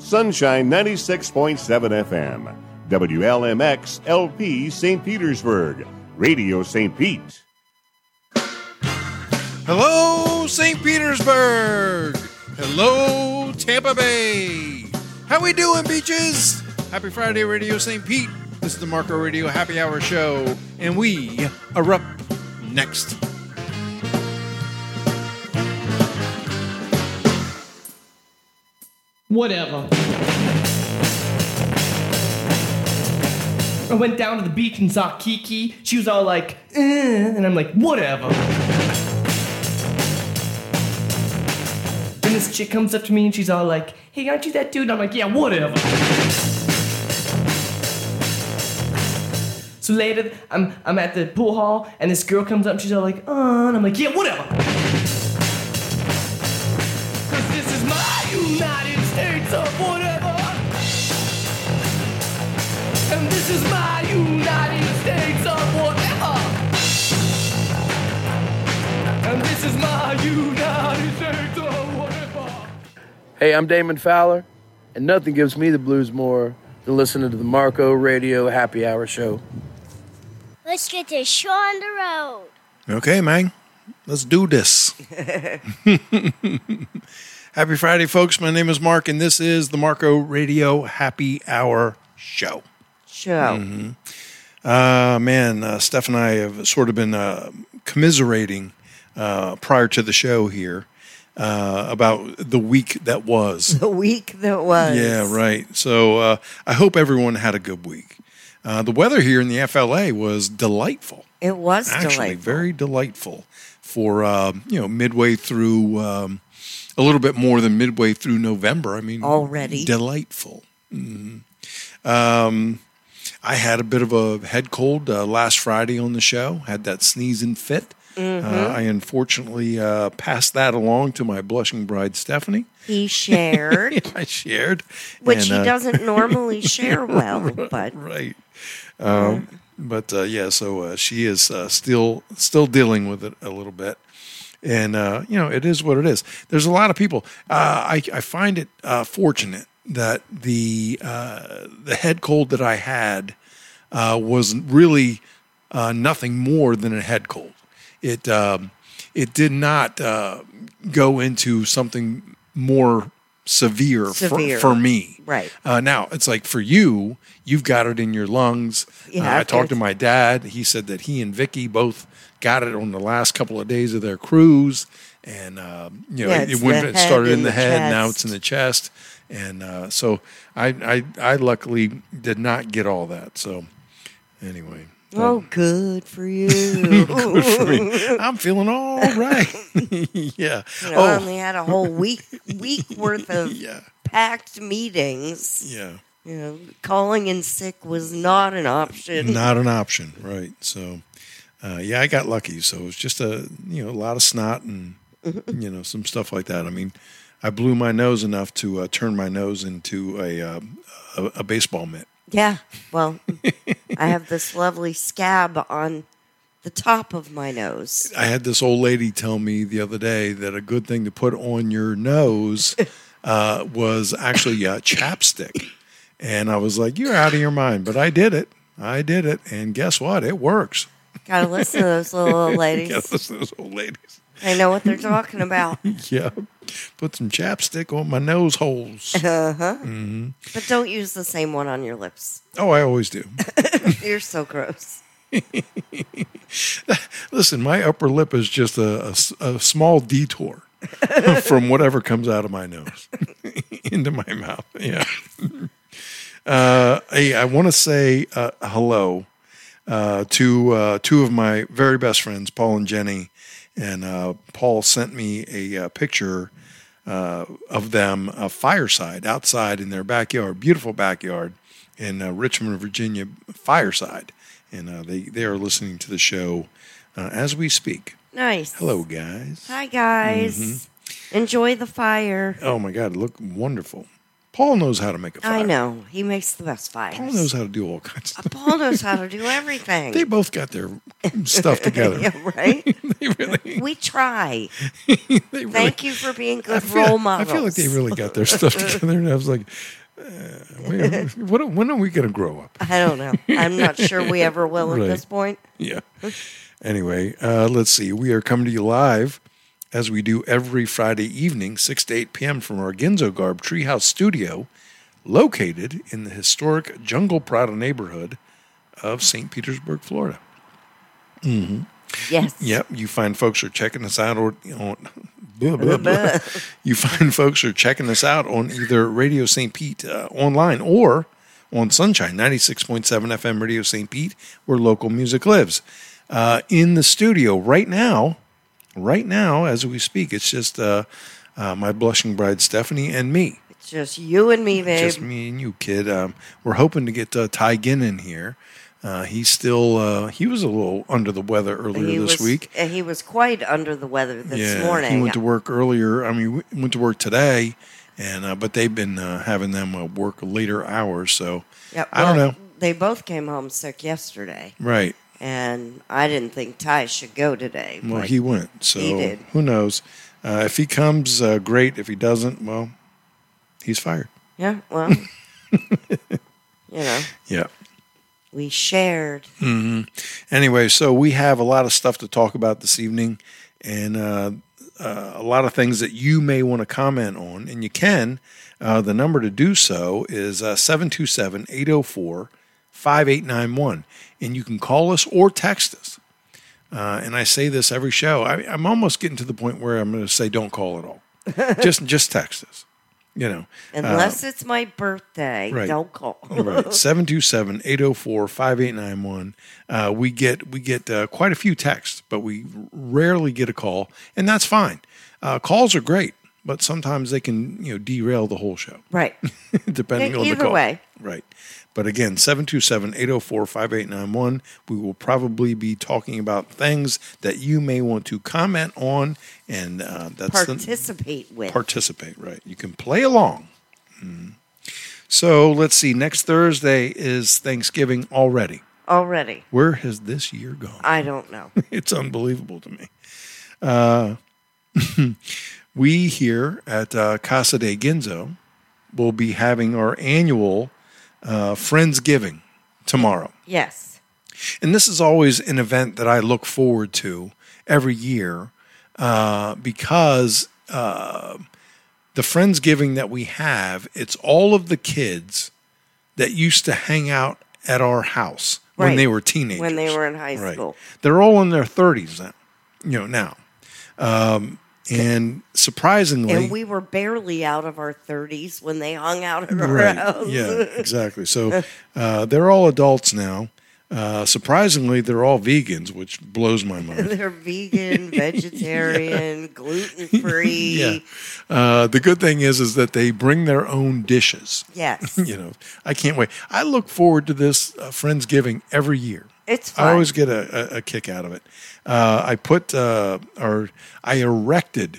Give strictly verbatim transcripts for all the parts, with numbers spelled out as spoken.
Sunshine ninety-six point seven F M, W L M X L P Saint Petersburg, Radio Saint Pete. Hello, Saint Petersburg. Hello, Tampa Bay. How we doing, beaches? Happy Friday, Radio Saint Pete. This is the Marco Radio Happy Hour Show, and we are up next. Whatever. I went down to the beach and saw Kiki. She was all like, eh, and I'm like, whatever. Then this chick comes up to me and she's all like, hey, aren't you that dude? And I'm like, yeah, whatever. So later, I'm I'm at the pool hall and this girl comes up and she's all like, oh, and I'm like, yeah, whatever. Cause this is my United States of whatever. And this is my United States of whatever. And this is my United States of whatever. Hey, I'm Damon Fowler, and nothing gives me the blues more than listening to the Marco Radio Happy Hour Show. Let's get this show on the road. Okay, man. Let's do this. Happy Friday, folks. My name is Mark, and this is the Marco Radio Happy Hour Show. Show. Mm-hmm. Uh, man, uh, Steph and I have sort of been uh, commiserating uh, prior to the show here uh, about the week that was. The week that was. Yeah, right. So uh, I hope everyone had a good week. Uh, the weather here in the F L A was delightful. It was Actually, delightful. very delightful for, uh, you know, midway through, um, a little bit more than midway through November. I mean, already delightful. Mm-hmm. Um, I had a bit of a head cold uh, last Friday on the show, had that sneezing fit. Mm-hmm. Uh, I unfortunately uh, passed that along to my blushing bride, Stephanie. He shared. I shared. Which and, he uh, doesn't normally share well, but. Right. Um, yeah. But, uh, yeah, so uh, she is uh, still still dealing with it a little bit. And, uh, you know, it is what it is. There's a lot of people. Uh, I, I find it uh, fortunate that the uh, the head cold that I had uh, was really uh, nothing more than a head cold. It um, it did not uh, go into something more severe, severe. For, for me. Right. Uh, now, it's like for you, you've got it in your lungs. Yeah, uh, I talked to my dad. He said that he and Vicky both got it on the last couple of days of their cruise. And, uh, you know, yeah, it, it, went, it started in the, the head, chest. now it's in the chest. And uh, so I, I I luckily did not get all that. So anyway. Oh, um, good for you. Good for me. I'm feeling all right. Yeah. You know, oh. I only had a whole week week worth of yeah. packed meetings. Yeah. You know, calling in sick was not an option. Not an option, right. So, uh, yeah, I got lucky. So it was just a, you know, a lot of snot and, you know, some stuff like that. I mean, I blew my nose enough to uh, turn my nose into a, uh, a a baseball mitt. Yeah, well, I have this lovely scab on the top of my nose. I had this old lady tell me the other day that a good thing to put on your nose uh, was actually uh, chapstick. And I was like, you're out of your mind. But I did it. I did it. And guess what? It works. Gotta listen to those little old ladies. Gotta listen to those old ladies. They know what they're talking about. Yeah. Put some chapstick on my nose holes. Uh-huh. Mm-hmm. But don't use the same one on your lips. Oh, I always do. You're so gross. Listen, my upper lip is just a, a, a small detour from whatever comes out of my nose into my mouth. Yeah. Uh, hey, I want to say uh, hello uh, to uh, two of my very best friends, Paul and Jenny. And uh, Paul sent me a, a picture uh, of them, a fireside outside in their backyard, beautiful backyard in uh, Richmond, Virginia, fireside. And uh, they, they are listening to the show uh, as we speak. Nice. Hello, guys. Hi, guys. Mm-hmm. Enjoy the fire. Oh, my God. Look wonderful. Paul knows how to make a fire. I know. He makes the best fires. Paul knows how to do all kinds of Uh, stuff. Paul knows how to do everything. They both got their stuff together. Yeah, right? they really, We try. they really, Thank you for being I good feel, role I models. feel like they really got their stuff together. And I was like, uh, when, what, when are we going to grow up? I don't know. I'm not sure we ever will Right. at this point. Yeah. Anyway, uh, let's see. We are coming to you live as we do every Friday evening, six to eight p.m. from our Ginzo Garb Treehouse studio, located in the historic Jungle Prado neighborhood of Saint Petersburg, Florida. Yes. Yep, you find folks are checking us out, or you know, blah, blah, blah. You find folks are checking us out on either Radio Saint Pete uh, online or on Sunshine ninety-six point seven F M Radio Saint Pete, where local music lives. Uh, in the studio right now, right now as we speak, it's just uh, uh, my blushing bride Stephanie and me. It's just you and me, babe. Just me and you, kid. Um, we're hoping to get uh, Ty Ginn in here. Uh, he's still, uh, he was a little under the weather earlier he this was, week. uh, He was quite under the weather this yeah, morning. he went to work earlier. I mean, he went to work today, and uh, but they've been uh, having them uh, work later hours. So Yeah, I don't well, know. They both came home sick yesterday, Right. and I didn't think Ty should go today. Well, but he went. So he did. who knows? Uh, if he comes, uh, great. If he doesn't, well, he's fired. Yeah, well, you know, Yeah. we shared. Anyway, so we have a lot of stuff to talk about this evening, and uh, uh, a lot of things that you may want to comment on, and you can. Uh, the number to do so is uh, seven two seven, eight oh four, five eight nine one, and you can call us or text us. Uh, and I say this every show. I, I'm almost getting to the point where I'm going to say don't call at all. just just text us. You know, Unless it's my birthday, right. don't call. right. seven two seven, eight oh four, five eight nine one. Uh, we get we get uh, quite a few texts, but we rarely get a call, and that's fine. Uh, calls are great, but sometimes they can, you know, derail the whole show, Right. depending Yeah, on the either call. way. Right. But again, seven two seven, eight oh four, five eight nine one. We will probably be talking about things that you may want to comment on, and uh, that's the, Participate with. participate, right? You can play along. Mm. So let's see. Next Thursday is Thanksgiving already. Already. Where has this year gone? I don't know. It's unbelievable to me. Uh, we here at uh, Casa de Ginzo will be having our annual uh, Friendsgiving tomorrow. Yes. And this is always an event that I look forward to every year uh, because uh, the Friendsgiving that we have, it's all of the kids that used to hang out at our house when Right. they were teenagers. When they were in high Right. school. They're all in their thirties now, you know, now. Um, and surprisingly... And we were barely out of our thirties when they hung out at our Right. house. Yeah, exactly. So uh, they're all adults now. Uh, surprisingly, they're all vegans, which blows my mind. They're vegan, vegetarian, gluten free. Yeah. Uh, the good thing is, is that they bring their own dishes. Yes. You know, I can't wait. I look forward to this uh, Friendsgiving every year. It's fun. I always get a, a, a kick out of it. Uh, I put, uh, or I erected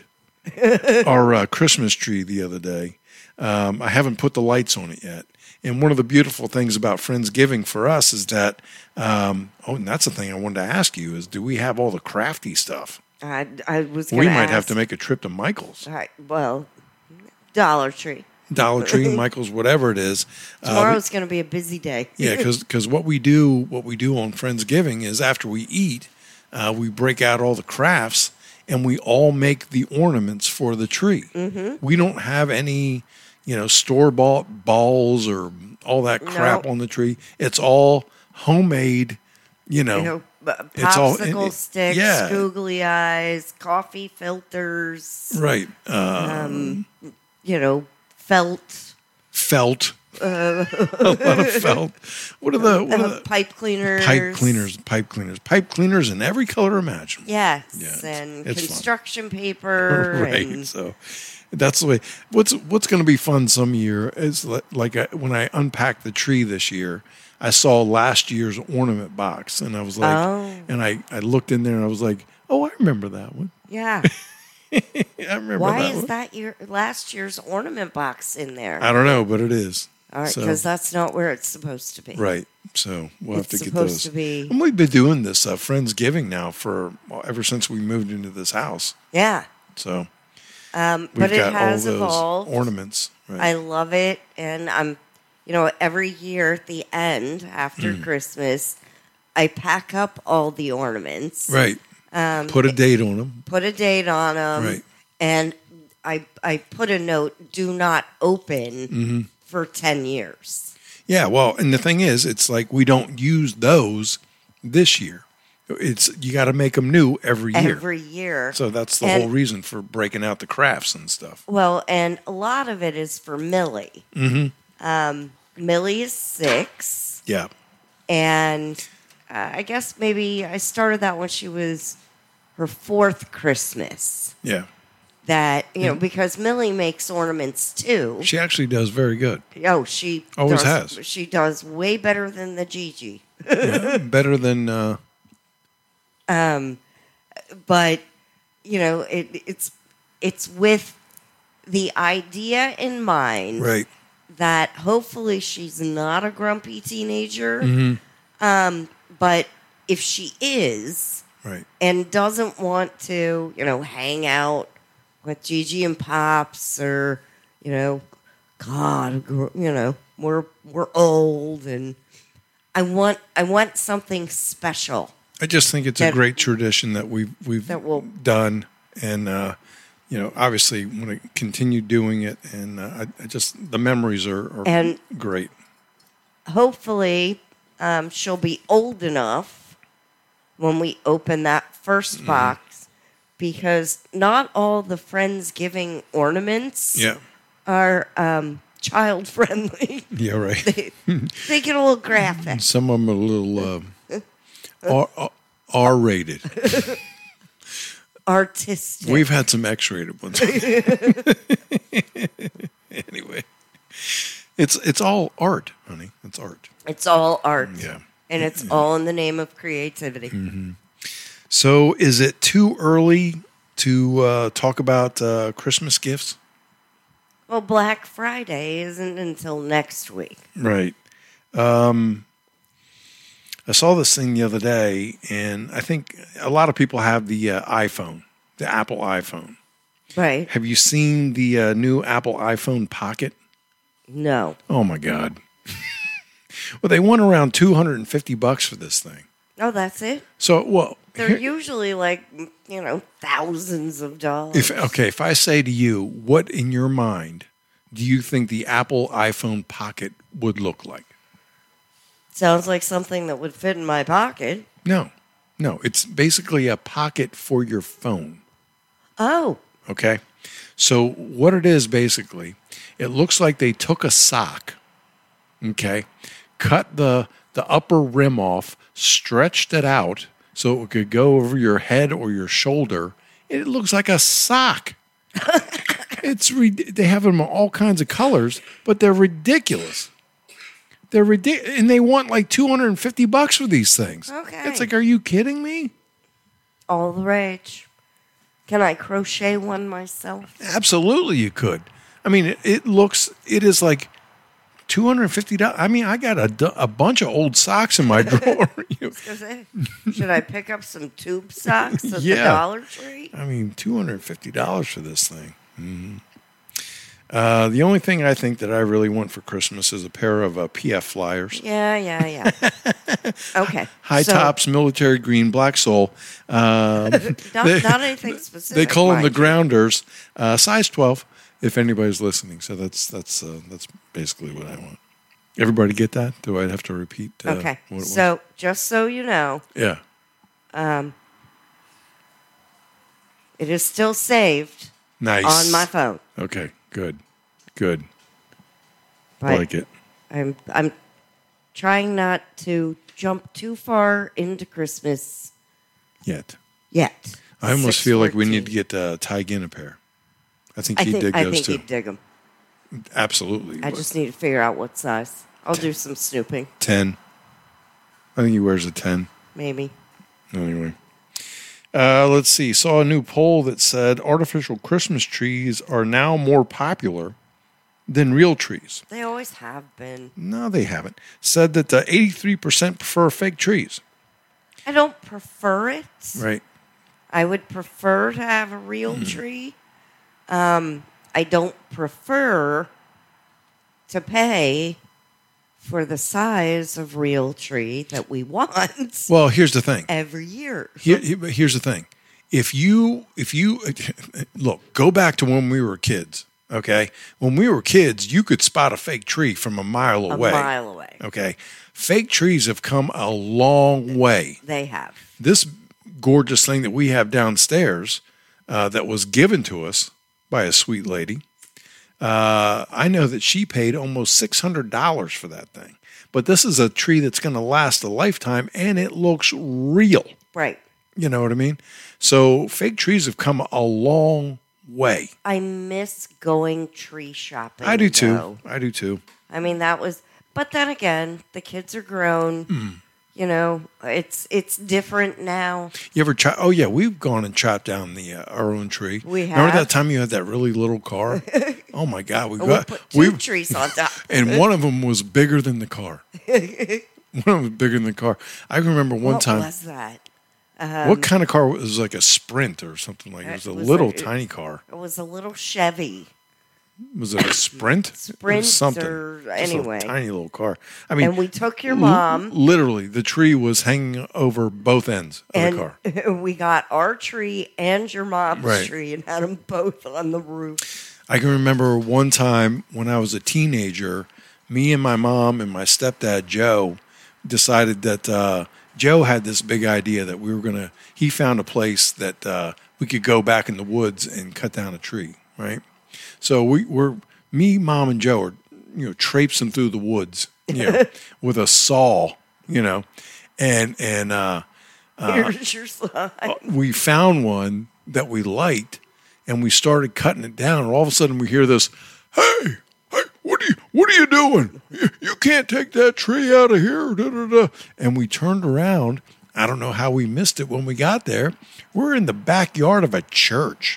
our uh, Christmas tree the other day. Um, I haven't put the lights on it yet. And one of the beautiful things about Friendsgiving for us is that, um, oh, and that's the thing I wanted to ask you is, do we have all the crafty stuff? I, I was We going might ask. have to make a trip to Michael's, All right. Well, Dollar Tree. Dollar Tree, Michael's, whatever it is. Uh, Tomorrow's going to be a busy day. yeah, because what we do, what we do on Friendsgiving is after we eat, uh, we break out all the crafts and we all make the ornaments for the tree. Mm-hmm. We don't have any, you know, store bought balls or all that crap No. on the tree. It's all homemade. You know, You know, b- It's all- popsicle it- sticks, yeah. googly eyes, coffee filters, right? Uh, you know, felt, felt, a lot of felt. What are the, what are uh, the pipe cleaners. pipe cleaners? Pipe cleaners, pipe cleaners in every color imaginable. Yes, Yeah, it's- and it's fun. construction paper. Right. And, So that's the way. What's What's going to be fun some year is li- like I, when I unpacked the tree this year, I saw last year's ornament box, and I was like, Oh. and I I looked in there and I was like, oh, I remember that one. yeah. I remember Why that is one. that your last year's ornament box in there? I don't know, but it is. All right, So- because that's not where it's supposed to be. Right. So we'll It's have to get supposed those. to be- And we've been doing this uh, Friendsgiving now for well, ever since we moved into this house. Yeah. So Um, we've but it got has all those evolved. ornaments. Right. I love it, and I'm, you know, every year at the end after Mm. Christmas, I pack up all the ornaments, right. Um, Put a date on them. put a date on them, Right. and I I put a note: do not open Mm-hmm. for ten years. Yeah. Well, and the thing is, it's like we don't use those this year. It's you got to make them new every year. Every year. So that's the And- whole reason for breaking out the crafts and stuff. Well, and a lot of it is for Millie. Mm-hmm. Um, Millie is six, Yeah. and uh, I guess maybe I started that when she was her fourth Christmas. Yeah. That, you know, because Millie makes ornaments too. She actually does very good. Oh, she Always does, has. She does way better than the Gigi. Yeah, better than uh, Um, but you know, it, it's it's with the idea in mind right. that hopefully she's not a grumpy teenager. Mm-hmm. Um, but if she is Right. and doesn't want to, you know, hang out with Gigi and Pops, or you know, God, gr- you know, we're we're old, and I want I want something special. I just think it's a That- great tradition that we've we've That will- done, and uh, you know, obviously want to continue doing it, and uh, I, I just the memories are, are And- great. Hopefully, um, she'll be old enough when we open that first Mm-hmm. box, because not all the Friendsgiving ornaments Yeah, are um, child friendly. yeah, right. they, they get a little graphic. Some of them are a little uh, R, R, R rated. Artistic. We've had some X rated ones. Anyway, it's it's all art, honey. It's art. It's all art. Yeah. And it's all in the name of creativity. Mm-hmm. So, is it too early to uh, talk about uh, Christmas gifts? Well, Black Friday isn't until next week. Right. Um, I saw this thing the other day, and I think a lot of people have the uh, iPhone, the Apple iPhone. Right? Have you seen the uh, new Apple iPhone Pocket? No. Oh my God! Well, they want around two hundred fifty bucks for this thing. Oh, that's it? So, well, They're here- usually like, you know, thousands of dollars. if okay, if I say to you, what in your mind do you think the Apple iPhone Pocket would look like? Sounds like something that would fit in my pocket. No, no, it's basically a pocket for your phone. Oh, Okay. So what it is basically, it looks like they took a sock, okay, cut the the upper rim off, stretched it out so it could go over your head or your shoulder. It looks like a sock. It's re- they have them in all kinds of colors, but they're ridiculous. They're ridiculous, and they want like two hundred fifty bucks for these things. Okay. It's like, are you kidding me? all the rage. Can I crochet one myself? Absolutely, you could. I mean, it, it looks, it is like two hundred fifty dollars. I mean, I got a, du- a bunch of old socks in my drawer. You- Should I pick up some tube socks at Yeah. the Dollar Tree? I mean, two hundred fifty dollars for this thing. Mhm. Uh, the only thing I think that I really want for Christmas is a pair of uh, P F flyers. Yeah, yeah, yeah. Okay. High so, tops, military green, black sole. Um, Not, they, not anything specific. they call them the mind you. grounders, uh, size twelve. If anybody's listening, so that's that's uh, that's basically what I want. Everybody get that? Do I have to repeat? Uh, Okay. What it was? So, just so you know, Yeah. um, it is still saved Nice. on my phone. Okay. Good. Good. But like it. I'm I'm trying not to jump too far into Christmas Yet. yet. I almost six feel like we fourteen. need to get uh, Ty Ginn a pair. I think I he'd think dig I those think too. he'd dig them. Absolutely. I But just need to figure out what size. I'll do some snooping, ten. I think he wears a ten. maybe. Anyway. Uh, let's see. Saw a new poll that said artificial Christmas trees are now more popular than real trees. They always have been. No, they haven't. Said that uh, eighty-three percent prefer fake trees. I don't prefer it. Right. I would prefer to have a real Mm. tree. Um, I don't prefer to pay for the size of real tree that we want Well, here's the thing. every year. Here, here- here's the thing. If you, if you, look, go back to when we were kids, okay? When we were kids, you could spot a fake tree from a mile A away. mile away. Okay? Fake trees have come a long way. They have. This gorgeous thing that we have downstairs uh, that was given to us by a sweet lady, uh, I know that she paid almost six hundred dollars for that thing. But this is a tree that's going to last a lifetime, and it looks real. Right. You know what I mean? So fake trees have come a long way. I miss going tree shopping. I do too. though. I do too. I mean, that was, but then again, the kids are grown. Mm. You know, it's it's different now. You ever chop? Oh yeah, we've gone and chopped down the uh, our own tree. We Remember have. that time you had that really little car? Oh my God, we We got put two we trees on top. and one of them was bigger than the car. One of them was bigger than the car. I can remember one what time. was that? Um, What kind of car was it? It was like a Sprint or something like it? It was a It was little like- tiny car. It was a little Chevy. Was it a Sprint? It was Sprint something. or- Just a anyway. tiny little car. I mean, And we took your l- mom. literally, the tree was hanging over both ends of And the car. we got our tree and your mom's Right. tree and had them both on the roof. I can remember one time when I was a teenager, me and my mom and my stepdad, Joe, decided that uh, Joe had this big idea that we were going to, he found a place that uh, we could go back in the woods and cut down a tree, right? So we were, me, mom, and Joe are, you know, traipsing through the woods, you know, with a saw, you know, and, and uh, Here's your sign. we found one that we liked, and we started cutting it down. And all of a sudden, we hear this, "Hey, hey, what are you, what are you doing? You, you can't take that tree out of here." Da, da, da. And we turned around. I don't know how we missed it when we got there. We're in the backyard of a church.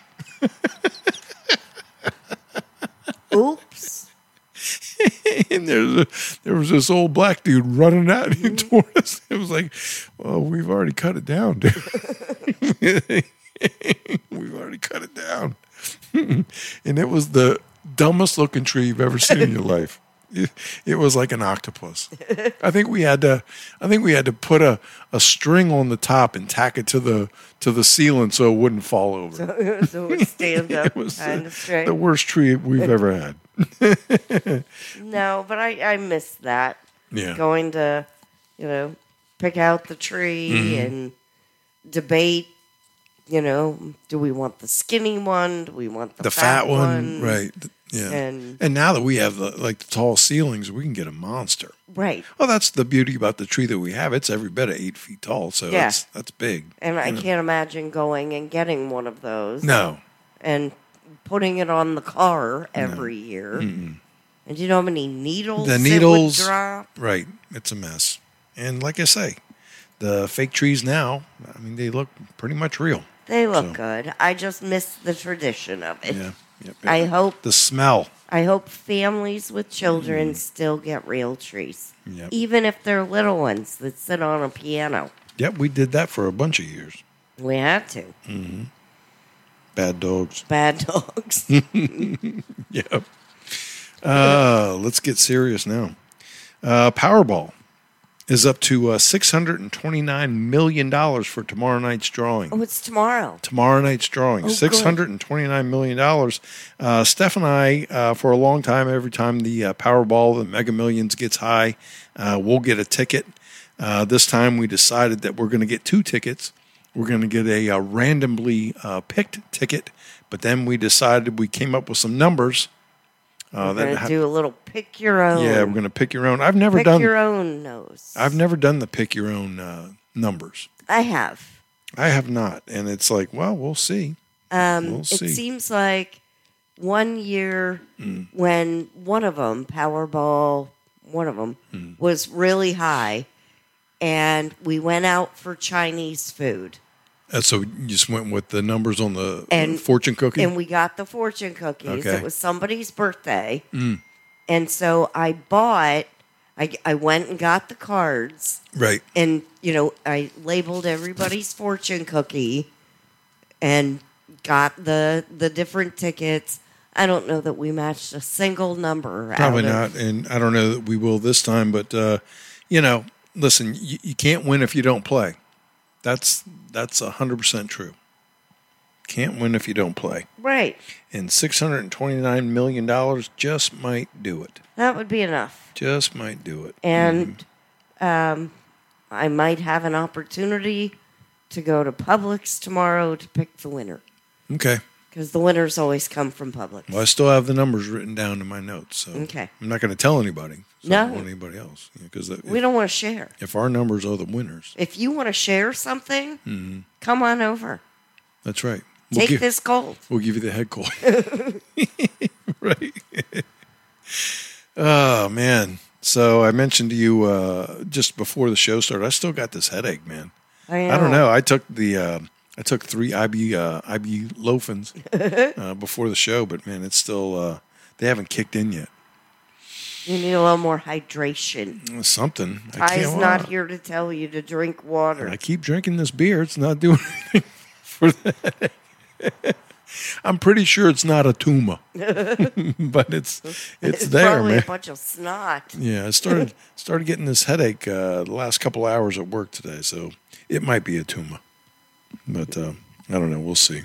Oops. And there's a, there was this old black dude running out toward us. It was like, well, we've already cut it down, dude. We've already cut it down. And it was the dumbest looking tree you've ever seen in your life. It, it was like an octopus. I think we had to I think we had to put a, a string on the top and tack it to the to the ceiling so it wouldn't fall over. So it stands up It was kind uh, of straight. the worst tree we've ever had. No, but I, I miss that. Yeah. Going to, you know, pick out the tree Mm-hmm. and debate, you know, do we want the skinny one? Do we want the, The fat one, right. Yeah. And- And now that we have the like the tall ceilings, we can get a monster. Right. Well, that's the beauty about the tree that we have. It's every bit of eight feet tall, so Yeah. that's that's big. And I you know. can't imagine going and getting one of those No. and putting it on the car every year. And do you know how many needles The it would needles, drop? right? It's a mess. And like I say, the fake trees now, I mean, they look pretty much real. They look So- good. I just miss the tradition of it. Yeah. Yep, yep. I hope the smell. I hope families with children still get real trees. Yep. Even if they're little ones that sit on a piano. Yep, we did that for a bunch of years. We had to. Bad dogs. Bad dogs. Yep. Uh, let's get serious now. Uh, Powerball is up to uh, six hundred twenty-nine million dollars for tomorrow night's drawing. Oh, it's tomorrow. Tomorrow night's drawing, Oh, good. six hundred twenty-nine million dollars. Uh, Steph and I, uh, for a long time, every time the uh, Powerball, the Mega Millions gets high, uh, we'll get a ticket. Uh, this time we decided that we're going to get two tickets. We're going to get a, uh randomly uh, picked ticket, but then we decided we came up with some numbers. Uh, We're that going to ha- do a little pick your own. yeah, we're going to pick your own. I've never pick done. your own nose. I've never done the pick your own uh, numbers. I have. I have not, and it's like, well, we'll see. Um, We'll it see. seems like one year Mm. when one of them, Powerball, one of them, Mm. was really high, and we went out for Chinese food. Uh, so you just went with the numbers on the And- fortune cookie? And we got the fortune cookies. Okay. It was somebody's birthday. Mm. And so I bought, I, I went and got the cards. Right. And, you know, I labeled everybody's fortune cookie and got the the different tickets. I don't know that we matched a single number. Probably out of- not. And I don't know that we will this time. But, uh, you know, listen, you, you can't win if you don't play. That's that's one hundred percent true. Can't win if you don't play. Right. And six hundred twenty-nine million dollars just might do it. That would be enough. Just might do it. And um, I might have an opportunity to go to Publix tomorrow to pick the winner. Okay. Because the winners always come from Publix. Well, I still have the numbers written down in my notes. So Okay. I'm not going to tell anybody. So No. I don't want anybody else. Because We don't want to share. if our numbers are the winners, If you want to share something, mm-hmm. come on over. that's right. We'll Take give, this gold. We'll give you the head cold. Right. Oh, man. So I mentioned to you uh, just before the show started, I still got this headache, man. I, I don't know. I took the uh, I took three I B uh, ibuprofens uh, before the show, but man, it's still uh, they haven't kicked in yet. You need a little more hydration. Something. I Ty's can't- not here to tell you to drink water. I keep drinking this beer. It's not doing anything for that. I'm pretty sure it's not a tumor, but it's it's, It's there, probably man. a bunch of snot. Yeah, I started started getting this headache uh, the last couple hours at work today, so it might be a tumor, but uh, I don't know. We'll see.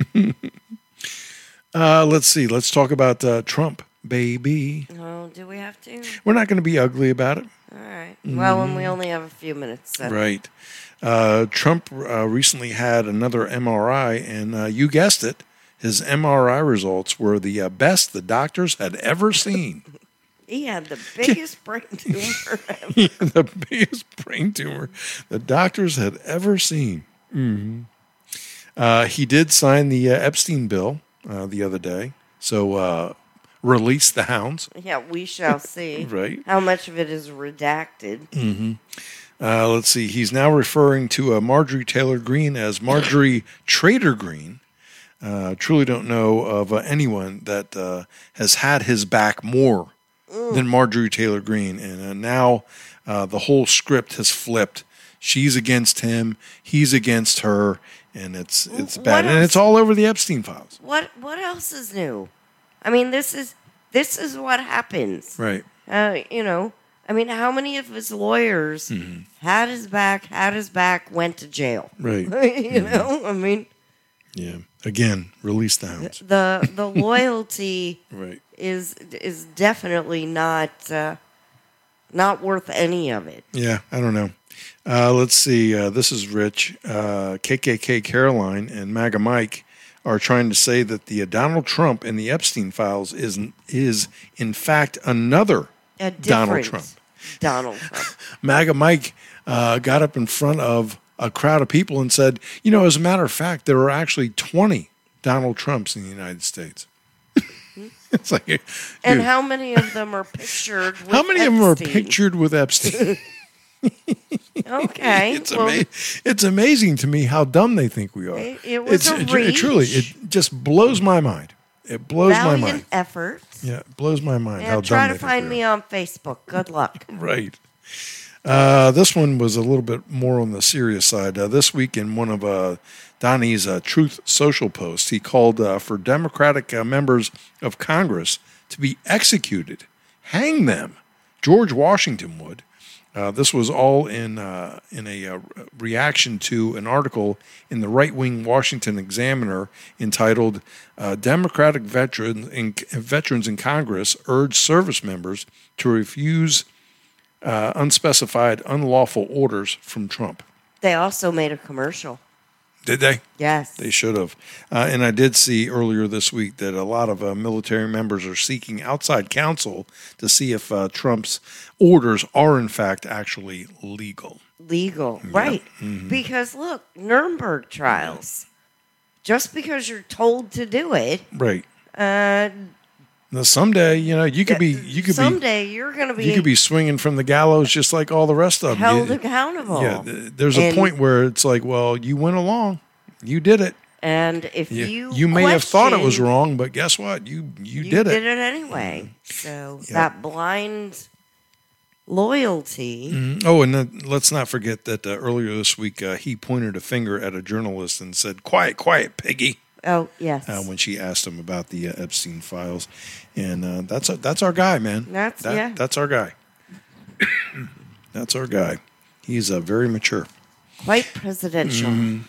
uh, let's see. Let's talk about uh, Trump, baby. Oh, do we have to? We're not going to be ugly about it. All right. Well, and we only have a few minutes. So. Right. Uh, Trump uh, recently had another M R I, and uh, you guessed it, his M R I results were the uh, best the doctors had ever seen. He had the biggest brain tumor ever. Yeah, the biggest brain tumor the doctors had ever seen. Mm-hmm. Uh, he did sign the uh, Epstein bill uh, the other day, so uh, release the hounds. Yeah, we shall see. Right. How much of it is redacted? Mm-hmm. Uh, let's see. He's now referring to uh, Marjorie Taylor Greene as Marjorie Trader Greene. Uh, truly don't know of uh, anyone that uh, has had his back more mm. than Marjorie Taylor Greene. And uh, now uh, the whole script has flipped. She's against him. He's against her. And it's it's bad. And it's all over the Epstein files. What What else is new? I mean, this is this is what happens. Right. Uh, you know, I mean, how many of his lawyers mm-hmm. had his back, had his back, went to jail? Right. you mm-hmm. know, I mean. Yeah. Again, release the hounds. The the loyalty right. is is definitely not uh, not worth any of it. Yeah, I don't know. Uh, let's see. Uh, this is Rich. Uh, K K K Caroline and MAGA Mike are trying to say that the uh, Donald Trump in the Epstein files is is in fact another A Donald different Trump. Donald Trump. MAGA Mike uh, got up in front of a crowd of people and said, you know, as a matter of fact, there are actually twenty Donald Trumps in the United States. It's like, dude, And how many of them are pictured with how many of them are Epstein? pictured with Epstein? Okay. It's, well, ama- it's amazing to me how dumb they think we are. It- it was it's, a it, it truly, reach. it just blows my mind. It blows my valiant mind. effort. Yeah, it blows my mind how And dumb try they to think find we me are. on Facebook. Good luck. Right. Uh, this one was a little bit more on the serious side. Uh, this week in one of uh, Donnie's uh, Truth Social posts, he called uh, for Democratic uh, members of Congress to be executed. Hang them. George Washington would. Uh, this was all in uh, in a uh, reaction to an article in the right-wing Washington Examiner entitled uh, "Democratic Veterans in, Veterans in Congress Urge Service Members to Refuse uh, Unspecified Unlawful Orders from Trump." They also made a commercial. Did they? Yes. They should have. Uh, and I did see earlier this week that a lot of uh, military members are seeking outside counsel to see if uh, Trump's orders are, in fact, actually legal. Legal. Right. Mm-hmm. Because, look, Nuremberg trials, just because you're told to do it, Right. uh, Now, someday, you know, you could be, you could someday you're going to be, be, you could be swinging from the gallows just like all the rest of them. held You- accountable. yeah, th- there's a And- point where it's like, well, you went along. You did it. And if You, you you may have thought it was question- wrong, but guess what? You you, you did did it. it anyway. So Yep. that blind loyalty. Mhm. Oh, and then let's not forget that uh, earlier this week uh, he pointed a finger at a journalist and said, "Quiet, quiet, piggy," Oh yes, uh, when she asked him about the uh, Epstein files. And uh, that's a, that's our guy, man. That's- That- yeah. That's our guy. That's our guy. He's uh, very mature. quite presidential. Mm-hmm.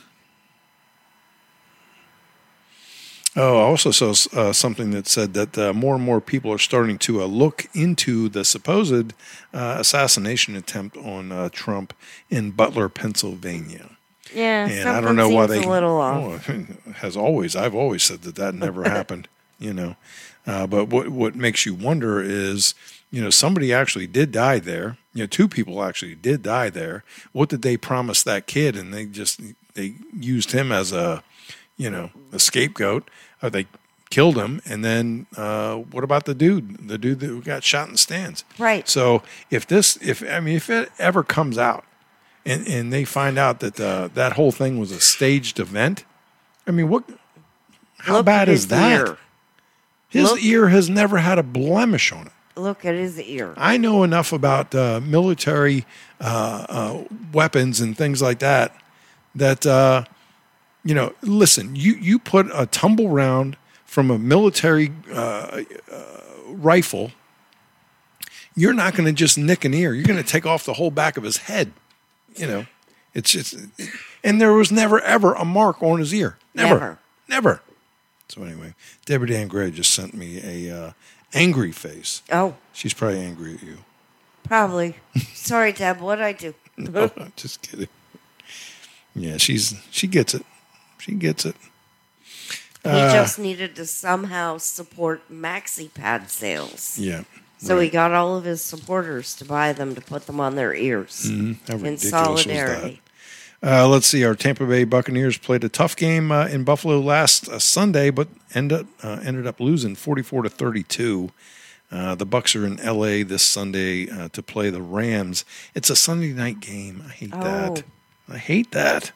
Oh, I also saw uh, something that said that uh, more and more people are starting to uh, look into the supposed uh, assassination attempt on uh, Trump in Butler, Pennsylvania. Yeah, And something I don't know why seems they. a little off. Oh, has always, I've always said that that never happened. You know, uh, but what what makes you wonder is, you know, somebody actually did die there. You know, two people actually did die there. What did they promise that kid? And they just they used him as a, you know, a scapegoat. Or they killed him. And then uh, what about the dude? The dude that got shot in the stands. Right. So if this, if I mean, if it ever comes out, and and they find out that uh, that whole thing was a staged event, I mean, what? How Look bad at is his that? ear. His Look- ear has never had a blemish on it. Look at his ear. I know enough about uh, military uh, uh, weapons and things like that that uh, you know. Listen, you you put a tumble round from a military uh, uh, rifle, you're not going to just nick an ear. You're going to take off the whole back of his head. You know, it's just, and there was never ever a mark on his ear. Never, Never. never. So anyway, Deborah Dan Gray just sent me a uh, angry face. Oh, She's probably angry at you. probably. Sorry, Deb. What'd I do? No, I'm just kidding. Yeah, she's she gets it. She gets it. He Uh, just needed to somehow support maxi pad sales. Yeah. So he right. got all of his supporters to buy them to put them on their ears Mhm. How in ridiculous was solidarity. that? Uh, let's see. Our Tampa Bay Buccaneers played a tough game uh, in Buffalo last uh, Sunday, but ended uh, ended up losing forty-four to thirty-two. Uh, the Bucs are in L A this Sunday uh, to play the Rams. It's a Sunday night game. I hate that. Oh. I hate that.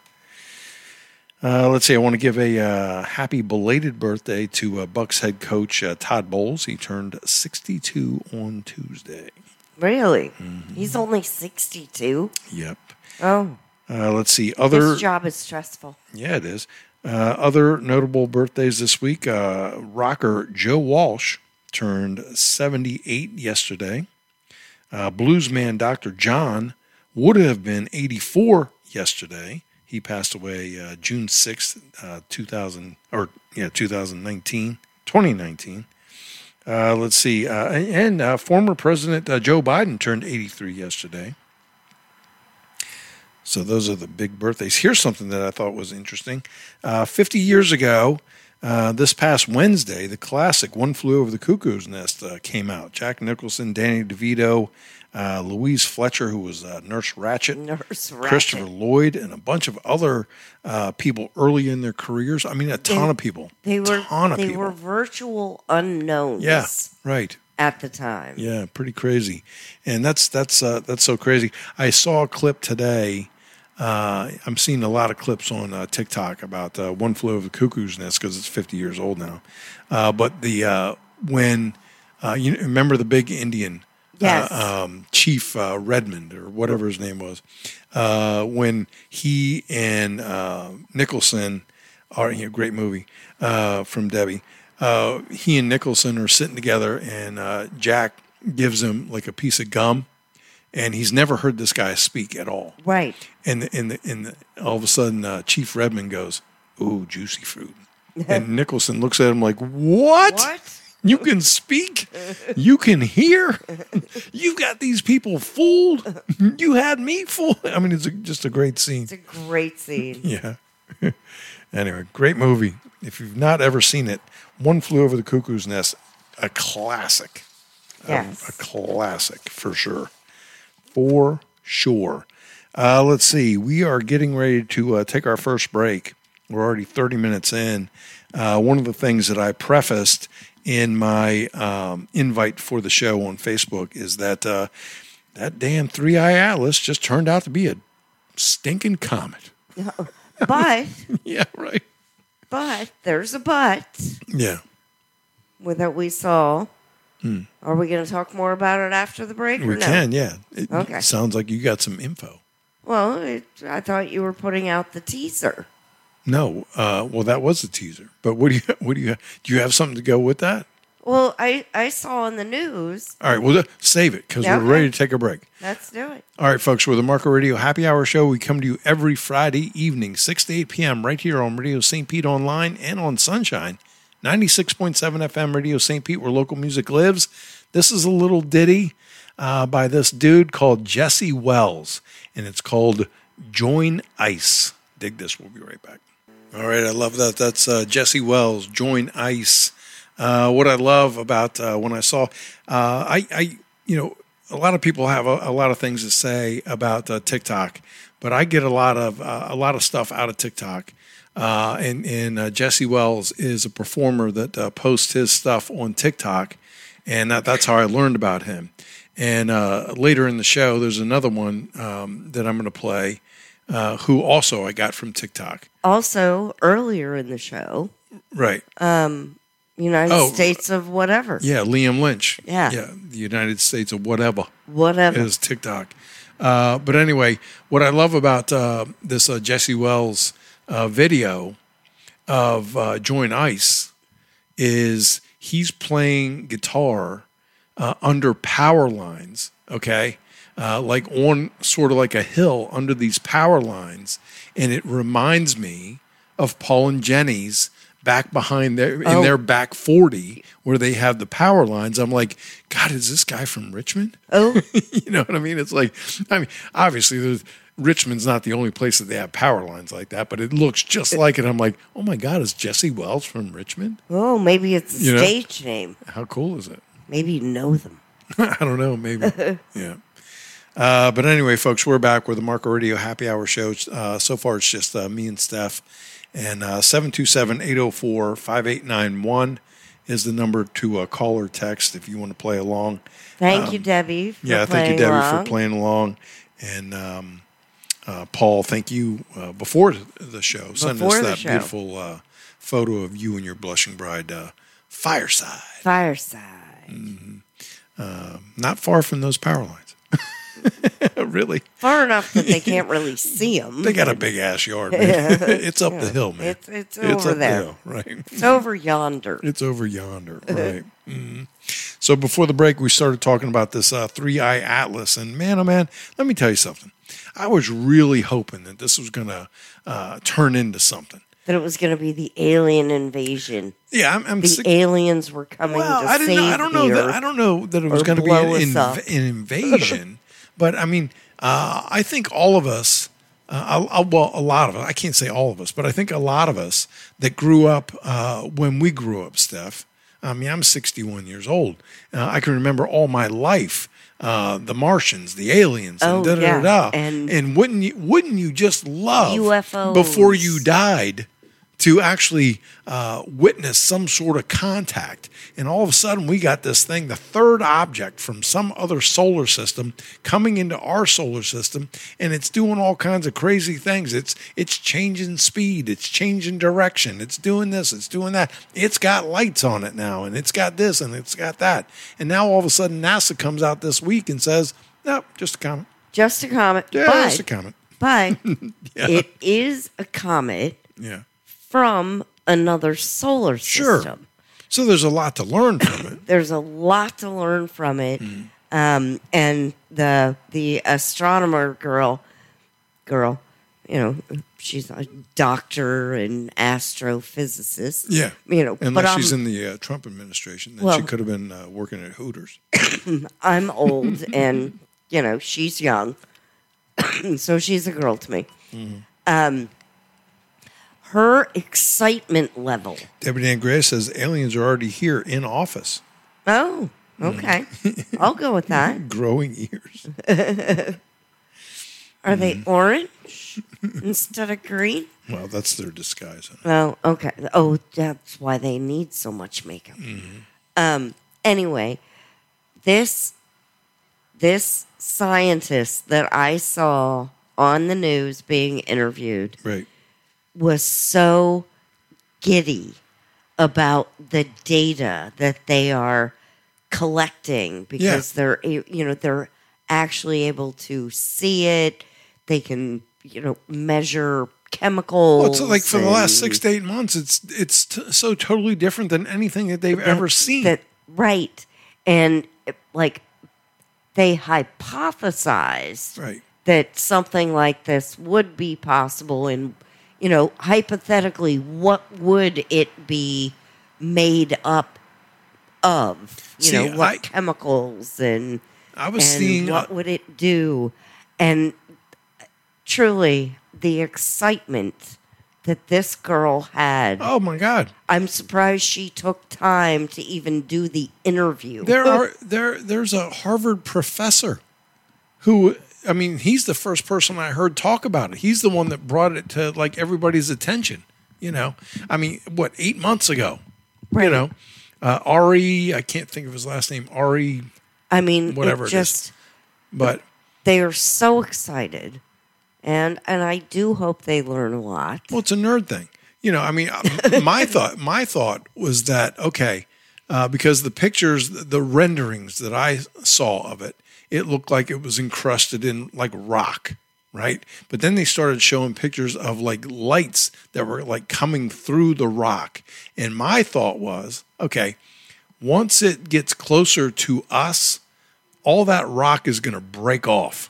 Uh, let's see. I want to give a uh, happy belated birthday to uh, Bucs head coach uh, Todd Bowles. He turned sixty-two on Tuesday. Really? Mm-hmm. He's only sixty-two? Yep. Oh, Uh, let's see. Other this job is stressful. Yeah, it is. Uh, other notable birthdays this week. Uh, rocker Joe Walsh turned seventy-eight yesterday. Uh, bluesman Doctor John would have been eighty-four yesterday. He passed away uh, June sixth, uh, two thousand, or yeah, twenty nineteen, twenty nineteen. Uh, let's see. Uh, and uh, former President uh, Joe Biden turned eighty-three yesterday. So those are the big birthdays. Here's something that I thought was interesting. Uh, fifty years ago, uh, this past Wednesday, the classic One Flew Over the Cuckoo's Nest uh, came out. Jack Nicholson, Danny DeVito, uh, Louise Fletcher, who was uh, Nurse Ratched, Nurse Ratched. Christopher Lloyd, and a bunch of other uh, people early in their careers. I mean, a ton They- of people. They were ton of they people. were virtual unknowns Yeah, right. at the time. Yeah, pretty crazy, and that's that's uh, that's so crazy. I saw a clip today. Uh, I'm seeing a lot of clips on uh, TikTok about uh, One Flew Over the Cuckoo's Nest because it's fifty years old now. Uh, but the uh, when uh, you remember the big Indian Yes. uh, um, Chief uh, Redmond or whatever his name was, uh, when he and uh, Nicholson are you know, great movie uh, from Debbie. Uh, he and Nicholson are sitting together, and uh, Jack gives him like a piece of gum, and he's never heard this guy speak at all. Right. And the, and the, and the, all of a sudden, uh, Chief Redmond goes, "Ooh, juicy fruit," and Nicholson looks at him like, "What? What? You can speak? You can hear? You've got these people fooled? You had me fooled?" I mean, it's a, just a great scene. It's a great scene. Yeah. Anyway, great movie. If you've not ever seen it, One Flew Over the Cuckoo's Nest, a classic. A- Yes. A, classic for sure. For sure. Uh, let's see. We are getting ready to uh, take our first break. We're already thirty minutes in. Uh, one of the things that I prefaced in my um, invite for the show on Facebook is that uh, that damn Three Eye Atlas just turned out to be a stinking comet. But, Yeah, right. but, there's a but Yeah. with that we saw. Are we going to talk more about it after the break? Or We no? can, yeah. It Okay. sounds like you got some info. Well, it, I thought you were putting out the teaser. No, uh, well, that was a teaser. But what do you, what do you, do you have something to go with that? Well, I, I saw in the news. All right, well, uh, save it because Yeah, we're okay. ready to take a break. Let's do it. All right, folks, we're the Marco Radio Happy Hour Show. We come to you every Friday evening, six to eight p.m., right here on Radio Saint Pete Online and on Sunshine, ninety-six point seven F M Radio Saint Pete, where local music lives. This is a little ditty uh, by this dude called Jesse Wells, and it's called Join Ice. Dig this. We'll be right back. All right, I love that. That's uh, Jesse Wells, Join Ice. Uh, what I love about uh, when I saw, uh, I, I, you know, a lot of people have a, a lot of things to say about uh, TikTok, but I get a lot of uh, a lot of stuff out of TikTok. Uh, and and uh, Jesse Wells is a performer that uh, posts his stuff on TikTok, and that, that's how I learned about him. And uh, later in the show, there's another one um, that I'm going to play, uh, who also I got from TikTok. Also, earlier in the show, Right. United Oh, States of whatever. Yeah, Liam Lynch. Yeah. Yeah, the United States of whatever. Whatever. Is TikTok. Uh, but anyway, what I love about uh, this uh, Jesse Wells uh, video of uh, Join Ice is he's playing guitar uh, under power lines, okay? Uh, like on sort of like a hill under these power lines. And it reminds me of Paul and Jenny's back behind their, in Oh. their back forty where they have the power lines. I'm like, God, is this guy from Richmond? Oh, You know what I mean? It's like, I mean, obviously, there's, Richmond's not the only place that they have power lines like that, but it looks just like it. I'm like, oh my God, is Jesse Wells from Richmond? oh, maybe it's a You know? stage name. How cool is it? Maybe you know them. I don't know, maybe. Yeah. Uh, but anyway, folks, we're back with the Marco Radio Happy Hour Show. Uh, so far, it's just uh, me and Steph. And uh, seven two seven, eight oh four, five eight nine one is the number to uh, call or text if you want to play along. Thank you, Debbie. For Yeah, thank playing you, Debbie, along. for playing along. And um, uh, Paul, thank you uh, before the show. Send Before us the that show. beautiful uh, photo of you and your blushing bride, uh, fireside. Fireside. Not far from those power lines. Really. Far enough that they can't really see them. They got a big ass yard, man. It's up the hill, man. It's, it's over up there. the hill, right? It's over yonder. It's over yonder, right? Mhm. So before the break, we started talking about this uh, three-eye atlas, and man, oh man, let me tell you something. I was really hoping that this was going to uh, turn into something. That it was going to be the alien invasion. Yeah, I'm. I'm The sick- aliens were coming well, to I didn't save know. I don't know the that. Earth. I don't know that it was or going to be blow an, us inv- up. an invasion, but I mean, uh, I think all of us. Uh, I, I, well, a lot of us. I can't say all of us, but I think a lot of us that grew up uh, when we grew up, Steph. I mean, I'm sixty-one years old. Uh, I can remember all my life uh, the Martians, the aliens, and Oh, da da yeah. da da. And- And wouldn't you wouldn't you just love U F Os. before you died to actually uh, witness some sort of contact? And all of a sudden, we got this thing, the third object from some other solar system coming into our solar system, and it's doing all kinds of crazy things. It's it's changing speed, it's changing direction, it's doing this, it's doing that. It's got lights on it now, and it's got this, and it's got that. And now all of a sudden, NASA comes out this week and says, "No, just a comet. Just a comet. Yeah, but, just a comet." But Yeah. it is a comet Yeah, from another solar sure. system. So there's a lot to learn from it. There's a lot to learn from it. Hmm. Um, and the the astronomer girl, girl, you know, she's a doctor and astrophysicist. Yeah, You know, unless but I'm, she's in the uh, Trump administration, then she Well- could have been uh, working at Hooters. I'm old and, you know, she's young. So she's a girl to me. Mm-hmm. Um, her excitement level. Debbie Dan Gray says aliens are already here in office, Oh, okay. I'll go with that. growing ears. Are they Mm-hmm. orange instead of green? Well, that's their disguise. Oh, okay. Oh, that's why they need so much makeup. Mm-hmm. Um. Anyway, this this scientist that I saw on the news being interviewed Right. was so giddy about the data that they are collecting because Yeah. they're a- you know they're actually able to see it. They can you know measure chemicals. Well, it's like for the last and six to eight months, it's it's t- so totally different than anything that they've that- ever seen. That right, and like they hypothesized right. that something like this would be possible, and you know hypothetically, what would it be made up of? You See, know what I- chemicals and I was and seeing. what uh, would it do? And truly, the excitement that this girl had. oh my God! I'm surprised she took time to even do the interview. There are there there's a Harvard professor who, I mean, he's the first person I heard talk about it. He's the one that brought it to like everybody's attention. You know, I mean, what eight months ago? You Right. know, uh, Ari, I can't think of his last name. Ari, I mean, whatever it it is. just but they are so excited, and and I do hope they learn a lot. well, it's a nerd thing. You know, I mean, uh, my thought my thought was that okay, uh, because the pictures, the renderings that I saw of it, it looked like it was encrusted in like rock, right? But then they started showing pictures of like lights that were like coming through the rock. And my thought was, okay, once it gets closer to us, all that rock is going to break off.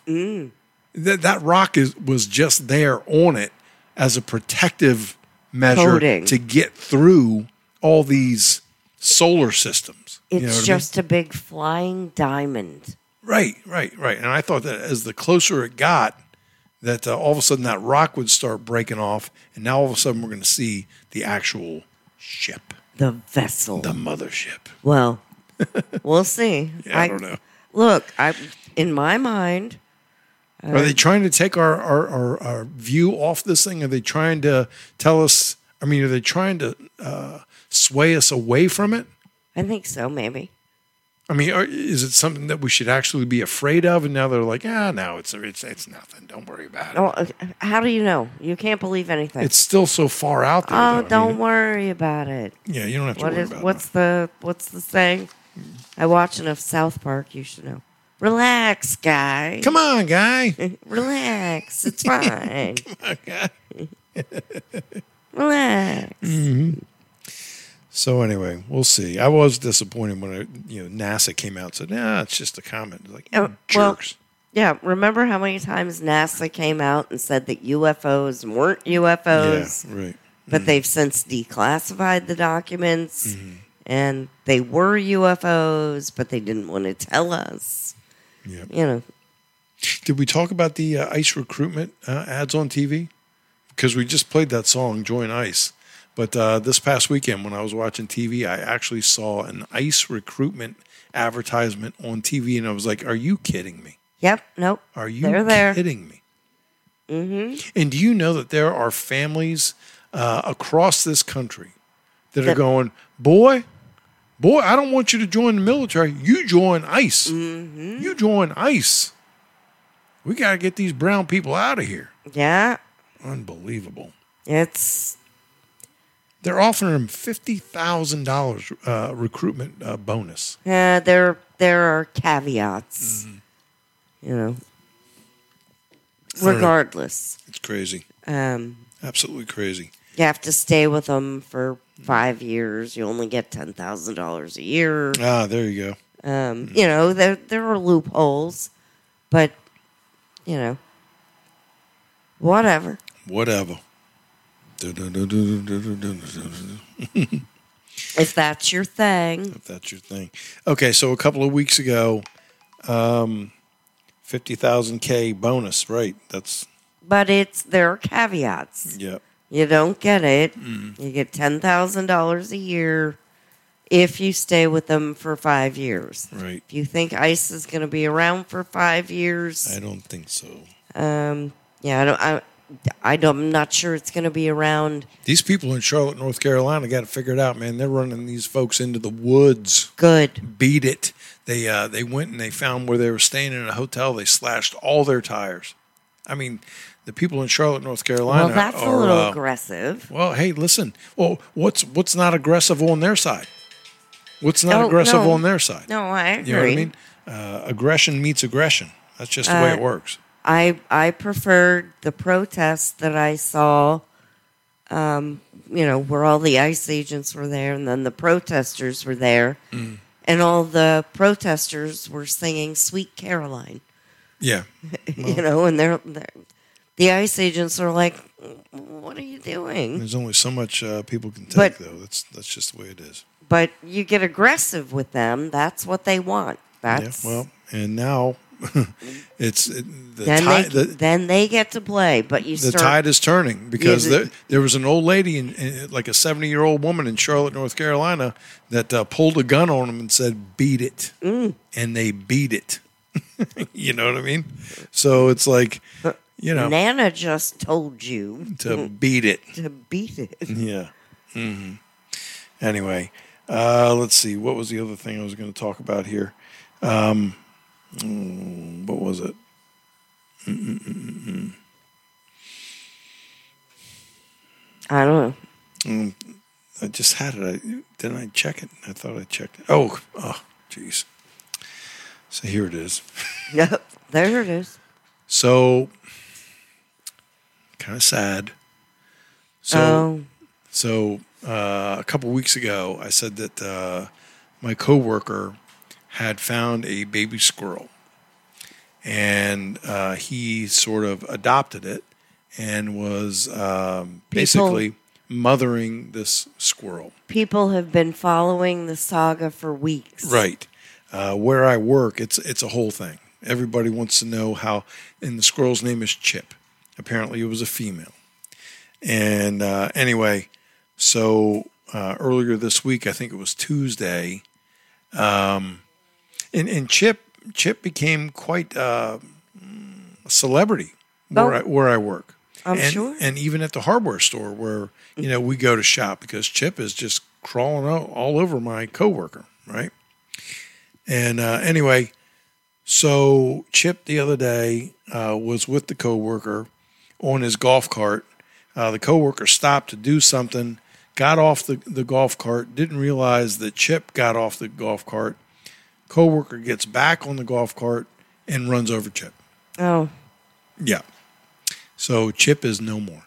That that rock is was just there on it as a protective measure Coating. to get through all these solar systems. You It's know what I mean? just a big flying diamond. Right, right, right. And I thought that as the closer it got, that uh, all of a sudden that rock would start breaking off, and now all of a sudden we're going to see the actual ship, The vessel. the mothership. Well, we'll see. Yeah, I don't know. Look, I in my mind, Are they trying to take our, our, our, our view off this thing? Are they trying to tell us? I mean, are they trying to uh, sway us away from it? I think so. Maybe. I mean, are, is it something that we should actually be afraid of? And now they're like, ah, no, it's it's it's nothing. Don't worry about it. Oh, uh, how do you know? You can't believe anything. It's still so far out there. oh, though. I don't mean, worry about it. yeah, you don't have to What worry is about what's the what's the saying? I watch enough South Park. You should know. Relax, guy. it. Come on, guy. Relax. It's fine. Okay. Relax. So anyway, we'll see. I was disappointed when I, you know NASA came out and said, "Nah, it's just a comment." Like, Oh, you well, jerks. Yeah. Remember how many times NASA came out and said that U F Os weren't U F Os, yeah, right. but they've since declassified the documents, Mm-hmm. and they were U F Os, but they didn't want to tell us. Yeah. You know. Did we talk about the uh, ICE recruitment uh, ads on T V? Because we just played that song, Join ICE. But uh, this past weekend when I was watching T V, I actually saw an ICE recruitment advertisement on T V, and I was like, are you kidding me? Yep. Nope. Are you They're there. kidding me? Mm-hmm. And do you know that there are families uh, across this country that are That- going, boy, boy, I don't want you to join the military. You join ICE. Mm-hmm. You join ICE. We got to get these brown people out of here. Yeah. Unbelievable. It's They're offering them fifty thousand dollars uh, recruitment uh, bonus. uh, there. There are caveats. Mm-hmm. You know. don't know. Regardless, It's crazy. um, Absolutely crazy. you have to stay with them for five years. You only get ten thousand dollars a year. Ah, there you go. Um, Mm-hmm. you know, there there are loopholes, but you know, whatever. Whatever. If that's your thing, If that's your thing. Okay, so a couple of weeks ago, um, fifty thousand K bonus, right? That's, but it's there are caveats. yeah. You don't get it. Mm-hmm. You get ten thousand dollars a year if you stay with them for five years. Right. If you think ICE is going to be around for five years, I don't think so. um, yeah, I don't. I, I don't, I'm not sure it's going to be around. These people in Charlotte, North Carolina got it figured out, man. They're running these folks into the woods. Good. Beat it. They uh, they went and they found where they were staying in a hotel. They slashed all their tires. I mean, the people in Charlotte, North Carolina. Well, that's are, a little uh, aggressive. Well, hey, listen. Well, what's what's not aggressive on their side? What's not Oh, aggressive no. on their side? No, I agree. You know what I mean? Uh, aggression meets aggression. That's just the way it works. I I preferred the protests that I saw, um, you know, where all the ICE agents were there, and then the protesters were there, Mm. and all the protesters were singing "Sweet Caroline." Yeah. you know, and they're, they're the ICE agents are like, "What are you doing?" There's only so much uh, people can take, But- though. That's that's just the way it is. But you get aggressive with them. That's what they want. That's Yeah. Well, and now it's it, the then tide. they The, then they get to play. But you the start tide is turning because Yeah, the- there, there was an old lady, in, in, like a seventy-year-old woman in Charlotte, North Carolina, that uh, pulled a gun on them and said, "Beat it," Mm. and they beat it. You know what I mean? So it's like, you know, Nana just told you to beat it. to beat it. Yeah. hmm Anyway, uh, let's see. What was the other thing I was going to talk about here? Um, mm, what was it? Mm-mm-mm-mm. I don't know. Mm, I just had it. I, didn't I check it? I thought I checked it. Oh, oh, jeez. So here it is. Yep, there it is. So, kind of sad. So, Oh. so uh, a couple weeks ago, I said that uh, my coworker had found a baby squirrel, and uh, he sort of adopted it and was um, basically mothering this squirrel. People have been following the saga for weeks. Right. Uh, where I work, it's it's a whole thing. Everybody wants to know how, and the squirrel's name is Chip. Apparently, it was a female. And uh, anyway, so uh, earlier this week, I think it was Tuesday, um, and, and Chip Chip became quite uh, a celebrity where, Oh. I, where I work. I'm and, sure. And even at the hardware store where, you know, we go to shop, because Chip is just crawling all, all over my coworker, right? And uh, anyway, so Chip the other day uh, was with the coworker on his golf cart. Uh, the coworker stopped to do something, got off the, the golf cart, didn't realize that Chip got off the golf cart. Coworker gets back on the golf cart and runs over Chip. Oh, Yeah. So Chip is no more.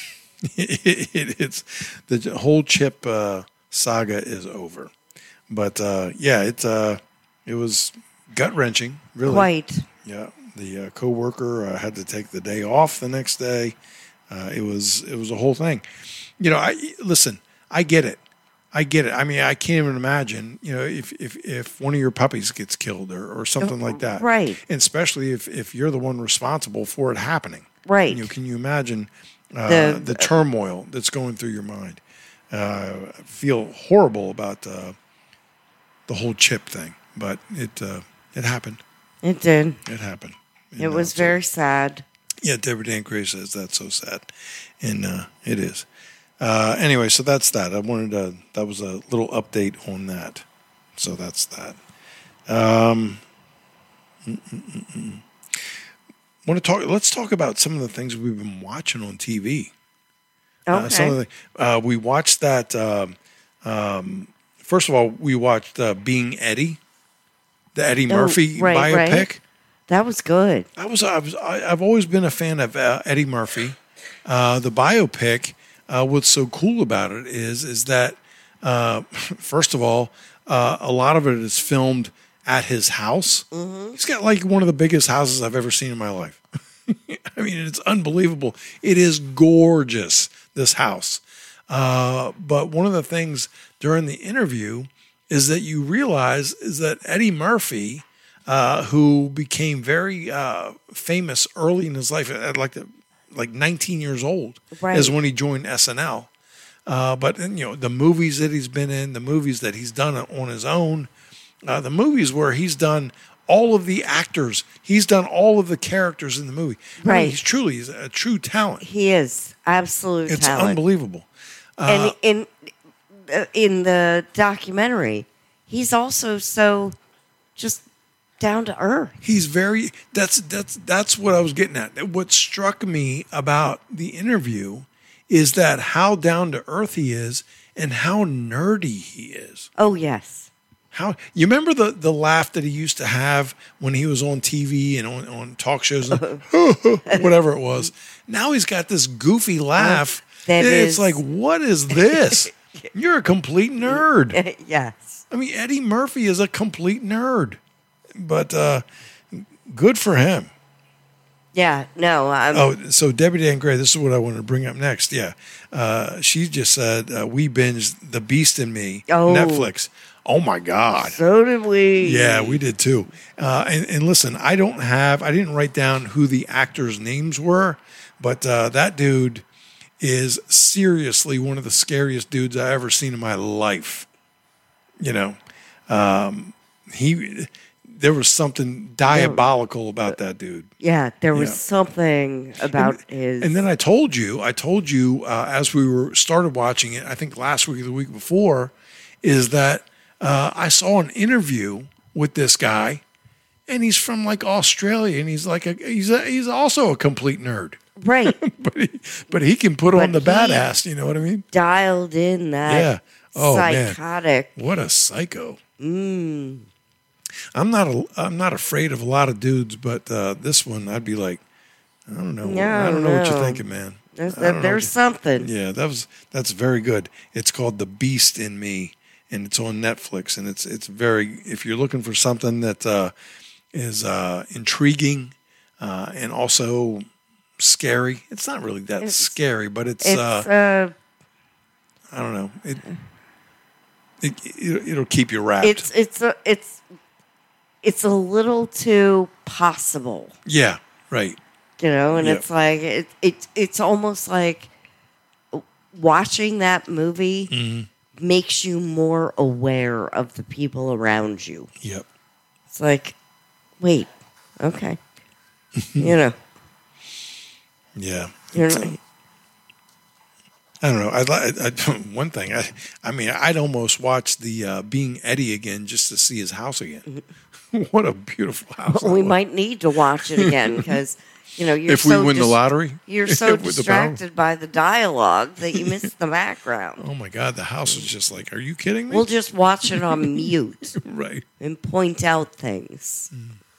it, it, it's the whole Chip uh, saga is over. But uh, yeah, it's uh, it was gut wrenching, really. quite. Yeah, the uh, coworker uh, had to take the day off the next day. Uh, it was it was a whole thing. You know, I listen. I get it. I get it. I mean, I can't even imagine. You know, if if, if one of your puppies gets killed or, or something like that, Right. And especially if, if you're the one responsible for it happening, Right. You know, can you imagine uh, The- the, turmoil that's going through your mind? Uh, I feel horrible about uh, the whole Chip thing, but it uh, it happened. It did. It happened. It And, uh, was so- very sad. Yeah, Deborah Dan Gray says that's so sad, and uh, it is. Uh, anyway, so that's that. I wanted to. That was a little update on that. So that's that. Um, want to talk? Let's talk about some of the things we've been watching on T V. Okay. Uh, some of the uh, we watched that. Um, um, first of all, we watched uh, Being Eddie, the Eddie Oh, Murphy right, biopic. right. That was good. I was, I was, I, I've always been a fan of uh, Eddie Murphy. Uh, the biopic. Uh, what's so cool about it is, is that uh, first of all, uh, a lot of it is filmed at his house. Mm-hmm. He's got like one of the biggest houses I've ever seen in my life. I mean, it's unbelievable. It is gorgeous, this house. Uh, but one of the things during the interview is that you realize is that Eddie Murphy, uh, who became very uh, famous early in his life at like the, like nineteen years old, Right. is when he joined S N L. Uh, but and, you know, the movies that he's been in, the movies that he's done on his own, uh, the movies where he's done all of the actors, he's done all of the characters in the movie. I mean, Right. he's truly he's a true talent. He is absolute It's talent. unbelievable. and in uh, in the documentary, he's also so just down to earth. He's very that's that's that's what I was getting at. What struck me about the interview is that how down to earth he is and how nerdy he is. Oh, yes. How you remember the the laugh that he used to have when he was on T V and on, on talk shows and whatever it was. Now he's got this goofy laugh. That it's is- like, what is this? You're a complete nerd. Yes. I mean, Eddie Murphy is a complete nerd. But uh, good for him. Yeah, no. I'm, Oh, so Debbie Dan Gray, this is what I wanted to bring up next. Yeah. Uh, she just said, uh, we binged The Beast in Me, Oh. Netflix. Oh, my God. So did we. Yeah, we did too. Uh, and, and listen, I don't have, I didn't write down who the actors' names were, but uh, that dude is seriously one of the scariest dudes I ever seen in my life. You know, um, he, there was something diabolical about that dude. Yeah, there was Yeah. something about and, his. And then I told you, I told you uh, as we were started watching it, I think last week or the week before, is that uh, I saw an interview with this guy, and he's from like Australia, and he's like a, he's a, he's also a complete nerd, right. but he, but he can put on But the he- badass. You know what I mean? Dialed in that Yeah. Oh, man. psychotic. What a psycho. Mm. I'm not a, I'm not afraid of a lot of dudes, but uh, this one I'd be like, I don't know, No, I don't know what you're no. thinking, man. There's, I don't know there's what something. Yeah, that was that's very good. It's called The Beast in Me, and it's on Netflix, and it's it's very. If you're looking for something that uh, is uh, intriguing uh, and also scary, it's not really that It's- scary, but it's, It's uh, uh, I don't know. It, it it it'll keep you wrapped. it's it's a it's it's a little too possible, yeah, right. you know, and Yep. it's like it, it it's almost like watching that movie Mm-hmm. makes you more aware of the people around you. Yep. It's like, wait, okay, you know, Yeah. you're not, I don't know. I, I, I one thing. I, I mean, I'd almost watch the uh, Being Eddie again just to see his house again. What a beautiful house! that we was. might need to watch it again because you know you're if we so win the dis- lottery, You're so with the power. distracted by the dialogue that you miss the background. Oh my God, the house is just like. Are you kidding me? We'll just watch it on mute right, and point out things.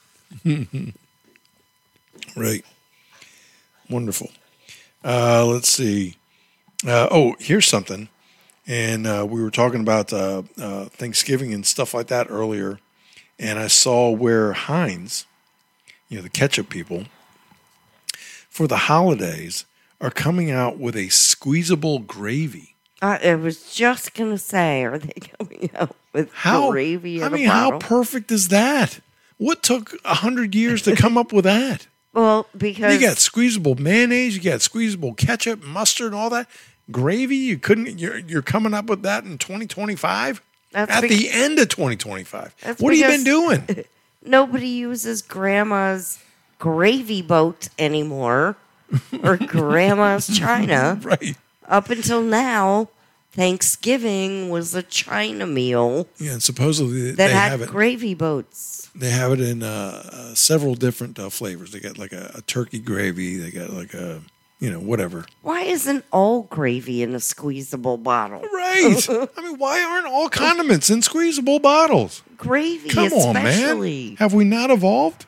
right. Wonderful. Uh, let's see. Uh, oh, here's something. And uh, we were talking about uh, uh, Thanksgiving and stuff like that earlier. And I saw where Heinz, you know, the ketchup people, for the holidays are coming out with a squeezable gravy. I, I was just gonna say, are they coming out with How? gravy in I a mean, how bottle? perfect is that? What took a hundred years to come up with that? well, because You got squeezable mayonnaise, you got squeezable ketchup, mustard, all that gravy. You couldn't. You're you're coming up with that in twenty twenty-five. That's At bec- the end of twenty twenty-five. That's What have you been because- doing? nobody uses grandma's gravy boat anymore or grandma's china. Right. Up until now, Thanksgiving was a china meal Yeah, and supposedly that they had have it. gravy boats. They have it in uh, uh, several different uh, flavors. They got like a, a turkey gravy. They got like a, you know, whatever. Why isn't all gravy in a squeezable bottle? Right. I mean, why aren't all condiments in squeezable bottles? Gravy, Come on, especially. man. Have we not evolved?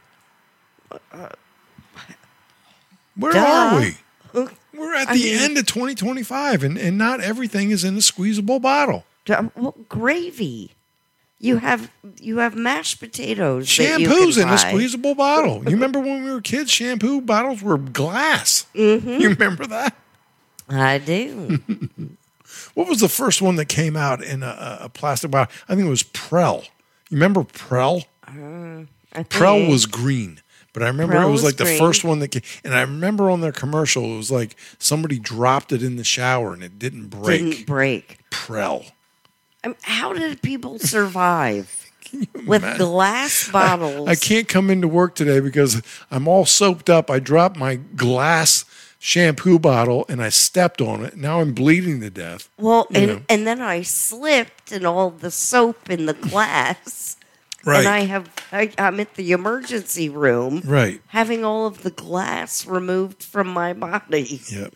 Where Duh. are we? We're at I the mean- end of twenty twenty-five, and, and not everything is in a squeezable bottle. Duh, well, gravy. You have you have mashed potatoes. that you Shampoo's can in a buy. squeezable bottle. You remember when we were kids, shampoo bottles were glass. Mm-hmm. You remember that? I do. What was the first one that came out in a, a plastic bottle? I think it was Prel. You remember Prel? I Prel think. was green, but I remember Prel it was was like the green. first one that came. And I remember on their commercial, it was like somebody dropped it in the shower and it didn't break. Didn't break. Prel. I mean, how did people survive with imagine? glass bottles? I can't come into work today because I'm all soaped up. I dropped my glass shampoo bottle and I stepped on it. Now I'm bleeding to death. Well, You and know. and then I slipped, and all the soap in the glass Right. And I have, I, I'm at the emergency room, Right. having all of the glass removed from my body. Yep.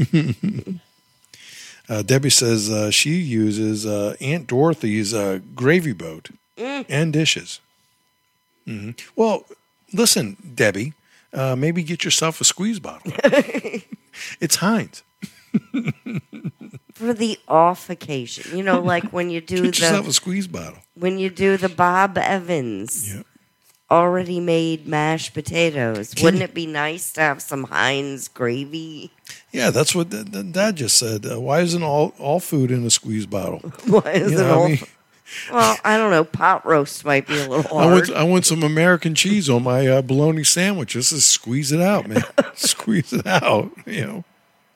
uh, Debbie says uh, she uses uh, Aunt Dorothy's uh, gravy boat Mm. and dishes. hmm Well, listen, Debbie, uh, maybe get yourself a squeeze bottle. It's Heinz. For the off occasion, you know, like when you do Get yourself the a squeeze bottle. when you do the Bob Evans Yep. already made mashed potatoes. Wouldn't it be nice to have some Heinz gravy? Yeah, that's what the, the Dad just said. Uh, why isn't all, all food in a squeeze bottle? Why is You it know, I all? mean- Well, I don't know. Pot roast might be a little I hard. want I want some American cheese on my uh, bologna sandwich. Just to squeeze it out, man. Squeeze it out. You know.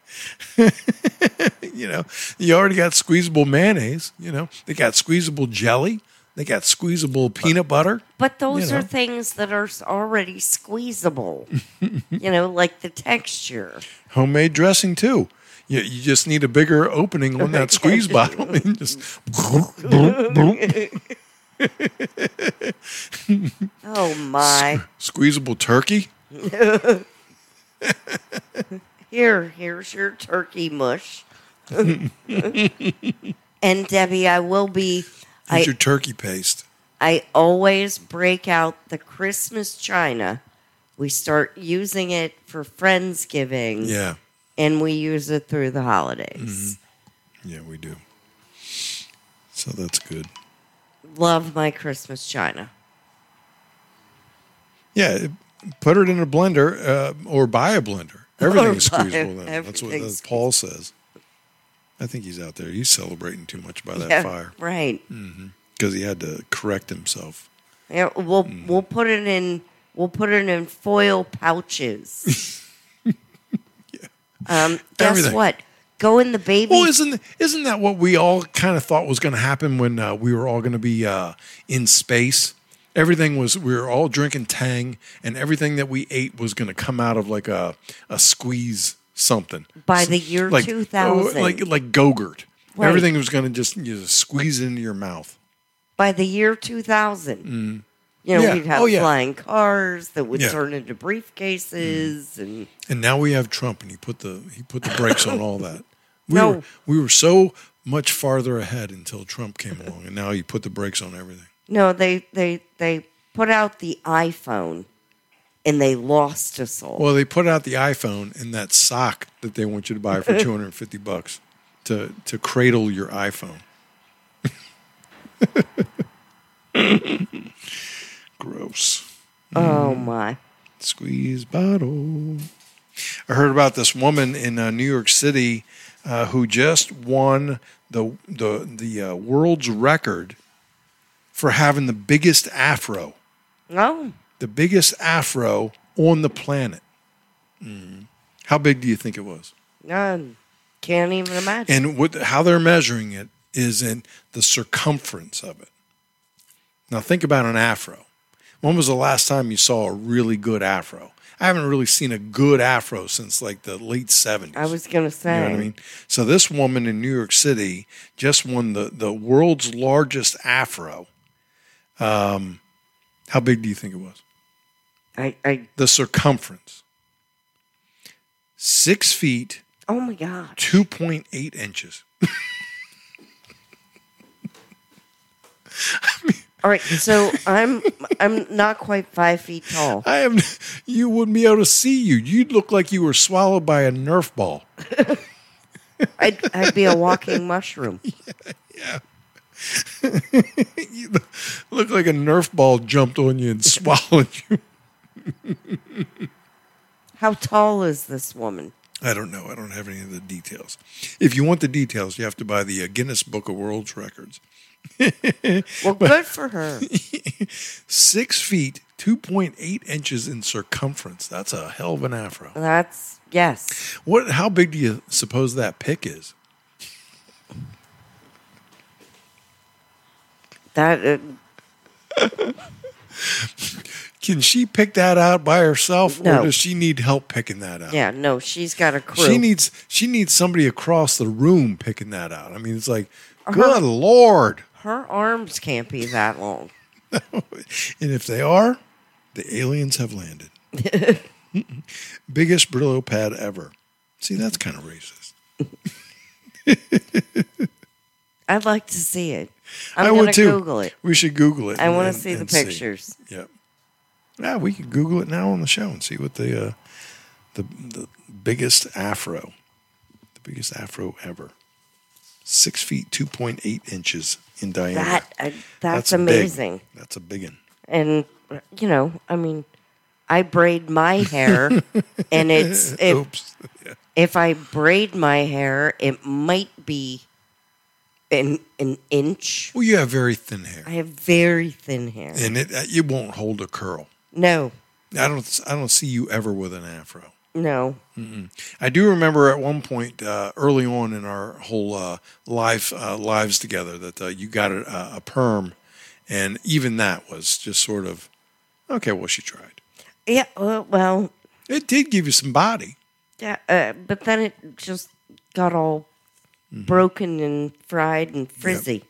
You know, you already got squeezable mayonnaise. You know, they got squeezable jelly. They got squeezable peanut butter. But those you are know. things that are s- already squeezable. You know, like the texture. Homemade dressing too. You, you just need a bigger opening on that squeeze bottle. And just Oh my! squeezable turkey. Here, here's your turkey mush. And Debbie, I will be. Here's I your turkey paste. I always break out the Christmas china. We start using it for Friendsgiving, Yeah, and we use it through the holidays. yeah, we do. So that's good. Love my Christmas china. Yeah, it- put it in a blender uh, or buy a blender. Everything's Or buy- squeezable then. That's what everything's that's Paul says. I think he's out there. He's celebrating too much by that Yeah, fire right. because he had to correct himself. Yeah, we'll Mm. we'll put it in we'll put it in foil pouches. Um, guess Everything. what? Go in the baby. Well, isn't isn't that what we all kind of thought was going to happen when uh, we were all going to be uh, in space? Everything was we were all drinking Tang, and everything that we ate was going to come out of like a a squeeze something By the year like two thousand. oh, like like Go-Gurt. Right. Everything was going to just you just squeeze it into your mouth. By the year two thousand. You know, Yeah. we'd have Oh, yeah. flying cars that would Yeah. turn into briefcases and And now we have Trump, and he put the he put the brakes on all that. We No. were we were so much farther ahead until Trump came along, and now he put the brakes on everything. no, they they they put out the iPhone and they lost us all. Well, they put out the iPhone and that sock that they want you to buy for two hundred and fifty bucks to to cradle your iPhone. Gross. Oh my. Squeeze bottle. I heard about this woman in uh, New York City uh, who just won the the the uh, world's record for having the biggest afro, Oh, the biggest afro on the planet. Mm. How big do you think it was? none. Can't even imagine. And what, how they're measuring it is in the circumference of it. Now think about an afro. When was the last time you saw a really good afro? I haven't really seen a good afro since like the late seventies. I was gonna say. You know what I mean? So this woman in New York City just won the, the world's largest afro. Um, how big do you think it was? I, I The circumference. Six feet, oh my god. two point eight inches. All right, so I'm I'm not quite five feet tall. I am. You wouldn't be able to see you. You'd look like you were swallowed by a Nerf ball. I'd, I'd be a walking mushroom. You look like a Nerf ball jumped on you and swallowed you. How tall is this woman? I don't know. I don't have any of the details. If you want the details, you have to buy the uh, Guinness Book of World Records. Well, good for her. Six feet, two point eight inches in circumference. That's a hell of an afro. That's yes. What? How big do you suppose that pick is? That uh, Can she pick that out by herself, No. or does she need help picking that out? yeah, no, she's got a crew. She needs she needs somebody across the room picking that out. I mean, it's like, good Lord. Her arms can't be that long. And if they are, the aliens have landed. Biggest Brillo pad ever. See, that's kind of racist. I'd like to see it. I'm I going would to too. Google it. We should Google it. I and- want and- to see the and pictures. Yep. Yeah, we could Google it now on the show and see what the uh, the the biggest afro, the biggest afro ever. Six feet, two point eight inches in diameter. That uh, that's, a big- amazing. That's a big one. And you know, I mean, I braid my hair, and it's if, Oops. Yeah. if I braid my hair, it might be an an inch. Well, you have very thin hair, I have very thin hair. and it uh, it won't hold a curl. No, I don't I don't see you ever with an afro. no. I do remember at one point uh, early on in our whole uh, life uh, lives together that uh, you got a, a perm, and even that was just sort of okay. Well, she tried. Yeah. Well, well It did give you some body. yeah. Uh, but then it just got all Mm-hmm. broken and fried and frizzy.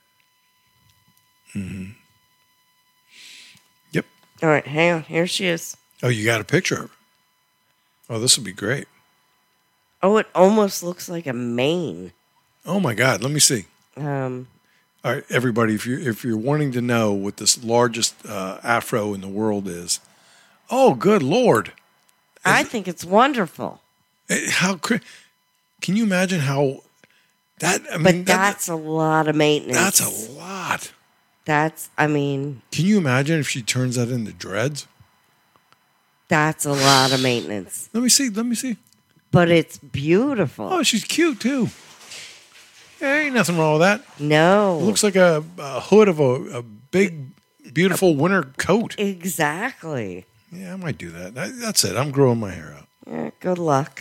Yep. All right, hang on. Here she is. Oh, you got a picture of her. Oh, this would be great. Oh, it almost looks like a mane. Oh my God, let me see. Um, All right, everybody, if you're if you're wanting to know what this largest uh, afro in the world is, oh, good Lord, I think it's wonderful. Eh, how cra- can you imagine how that? I mean, But that- that's a lot of maintenance. that's a lot. That's, I mean, Can you imagine if she turns that into dreads? that's a lot of maintenance. Let me see. Let me see. But it's beautiful. Oh, she's cute too. There ain't nothing wrong with that. No. It looks like a, a hood of a, a big, beautiful winter coat. Exactly. Yeah, I might do that. That- That's it. I'm growing my hair out. Yeah, good luck.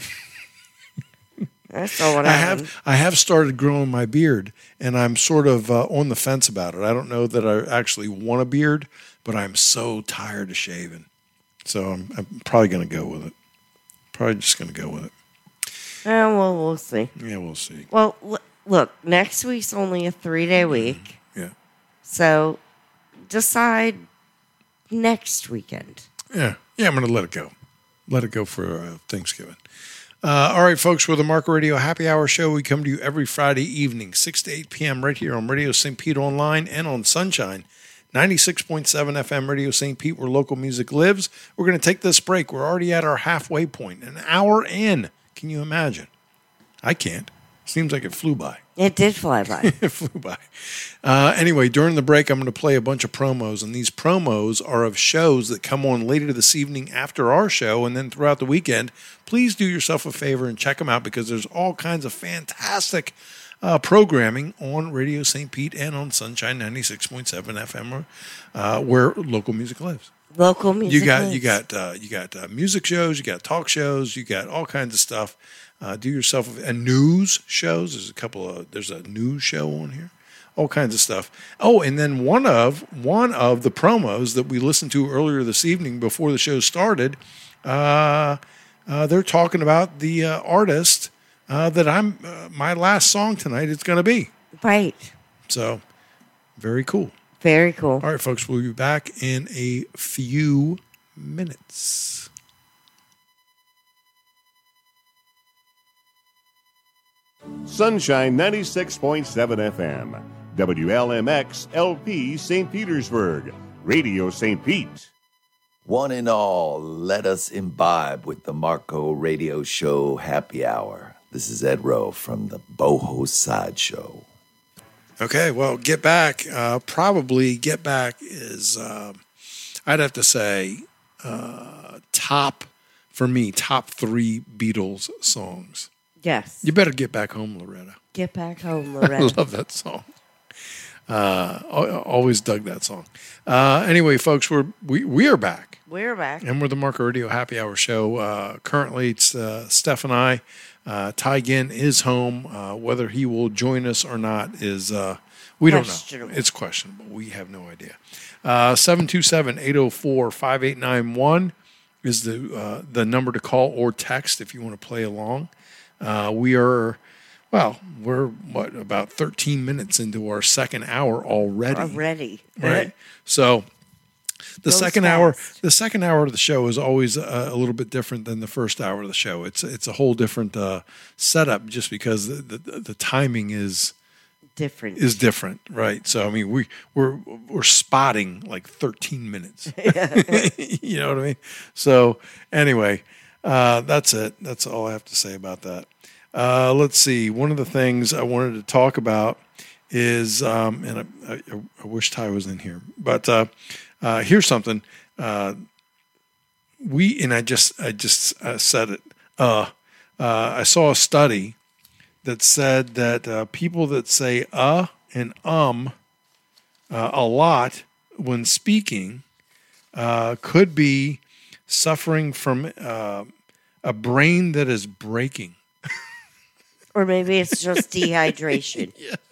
That's all what I I have I have started growing my beard, and I'm sort of uh, on the fence about it. I don't know that I actually want a beard, but I'm so tired of shaving, so I'm, I'm probably going to go with it. Probably just going to go with it. Yeah, well, we'll see. Yeah, we'll see. Well, l- look, next week's only a three-day week, Yeah, so decide next weekend. yeah, yeah. I'm going to let it go. Let it go for uh, Thanksgiving. Uh, all right, folks, we're the Marco Radio Happy Hour Show. We come to you every Friday evening, six to eight p.m. right here on Radio Saint Pete Online and on Sunshine, ninety-six point seven F M Radio Saint Pete, where local music lives. We're going to take this break. We're already at our halfway point, an hour in. Can you imagine? I can't. Seems like it flew by. It did fly by. It flew by. Uh, anyway, during the break, I'm going to play a bunch of promos, and these promos are of shows that come on later this evening after our show and then throughout the weekend. Please do yourself a favor and check them out because there's all kinds of fantastic uh, programming on Radio Saint Pete and on Sunshine ninety-six point seven F M, uh, where local music lives. Local music. You got lives. you got uh, you got uh, music shows, you got talk shows, you got all kinds of stuff. Uh, do yourself a news shows. There's a couple of there's a news show on here, all kinds of stuff. Oh, and then one of one of the promos that we listened to earlier this evening before the show started, uh, uh, they're talking about the uh, artist uh, that I'm uh, my last song tonight is going to be. Right. So very cool. Very cool. All right, folks, we'll be back in a few minutes. Sunshine ninety-six point seven F M, W L M X L P Saint Petersburg, Radio Saint Pete. One and all, let us imbibe with the Marco Radio Show Happy Hour. This is Ed Rowe from the Boho Sideshow. Okay, well, Get Back, uh, probably Get Back is, uh, I'd have to say, uh, top, for me, top three Beatles songs. Yes. You better get back home, Loretta. Get back home, I Loretta. love that song. Uh, al- always dug that song. Uh, anyway, folks, we're, we, we are back. We're back. And we're the Marco Radio Happy Hour Show. Uh, currently, it's uh, Steph and I. Uh, Ty Ginn is home. Uh, whether he will join us or not is, uh, we don't know. Questionable. It's questionable. We have no idea. Uh, seven two seven, eight oh four, five eight nine one is the uh, the number to call or text if you want to play along. Uh, we are Well, we're what about thirteen minutes into our second hour already. Already. Right. So the Goes second hour, fast. the second hour of the show is always a, a little bit different than the first hour of the show. It's it's a whole different uh, setup, just because the, the the timing is Different. is different, right? So I mean, we we're we're spotting like thirteen minutes. You know what I mean? So anyway, uh, that's it. That's all I have to say about that. Uh, let's see. One of the things I wanted to talk about is, um, and I, I, I wish Ty was in here, but uh, uh, here's something. Uh, we and I just I just uh, said it. Uh, uh, I saw a study that said that uh, people that say uh and um uh, a lot when speaking uh, could be suffering from uh, a brain that is breaking. Or maybe it's just dehydration.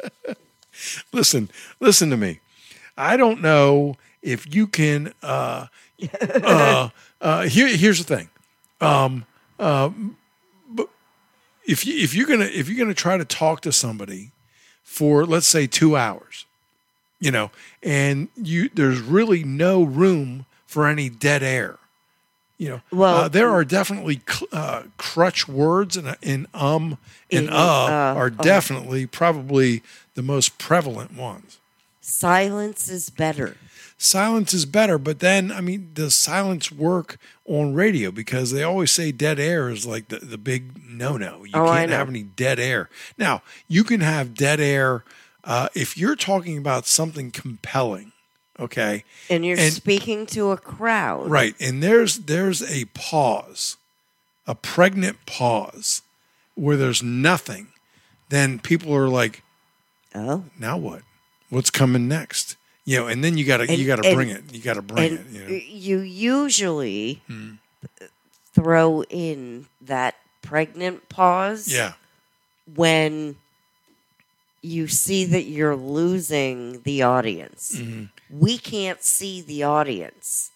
Listen, listen to me. I don't know if you can. Uh, uh, uh, here, here's the thing. Um, uh, but if you if you're gonna if you're gonna try to talk to somebody for, let's say, two hours, you know, and you there's really no room for any dead air. You know, Well- uh, there are definitely cl- uh, crutch words, and in um and In, uh, uh, are uh. definitely probably the most prevalent ones. Silence is better. Silence is better, but then, I mean, does silence work on radio? Because they always say dead air is like the, the big no-no. You Oh, I can't know. have any dead air. Now, you can have dead air uh, if you're talking about something compelling, okay? And you're And- speaking to a crowd. Right, and there's there's a pause, a pregnant pause, where there's nothing. Then people are like, Oh. now what? What's coming next? You know, and then you gotta you And- gotta and- bring it. You gotta bring And it. You know? you usually Hmm. throw in that pregnant pause Yeah. when you see that you're losing the audience. Mm-hmm. We can't see the audience.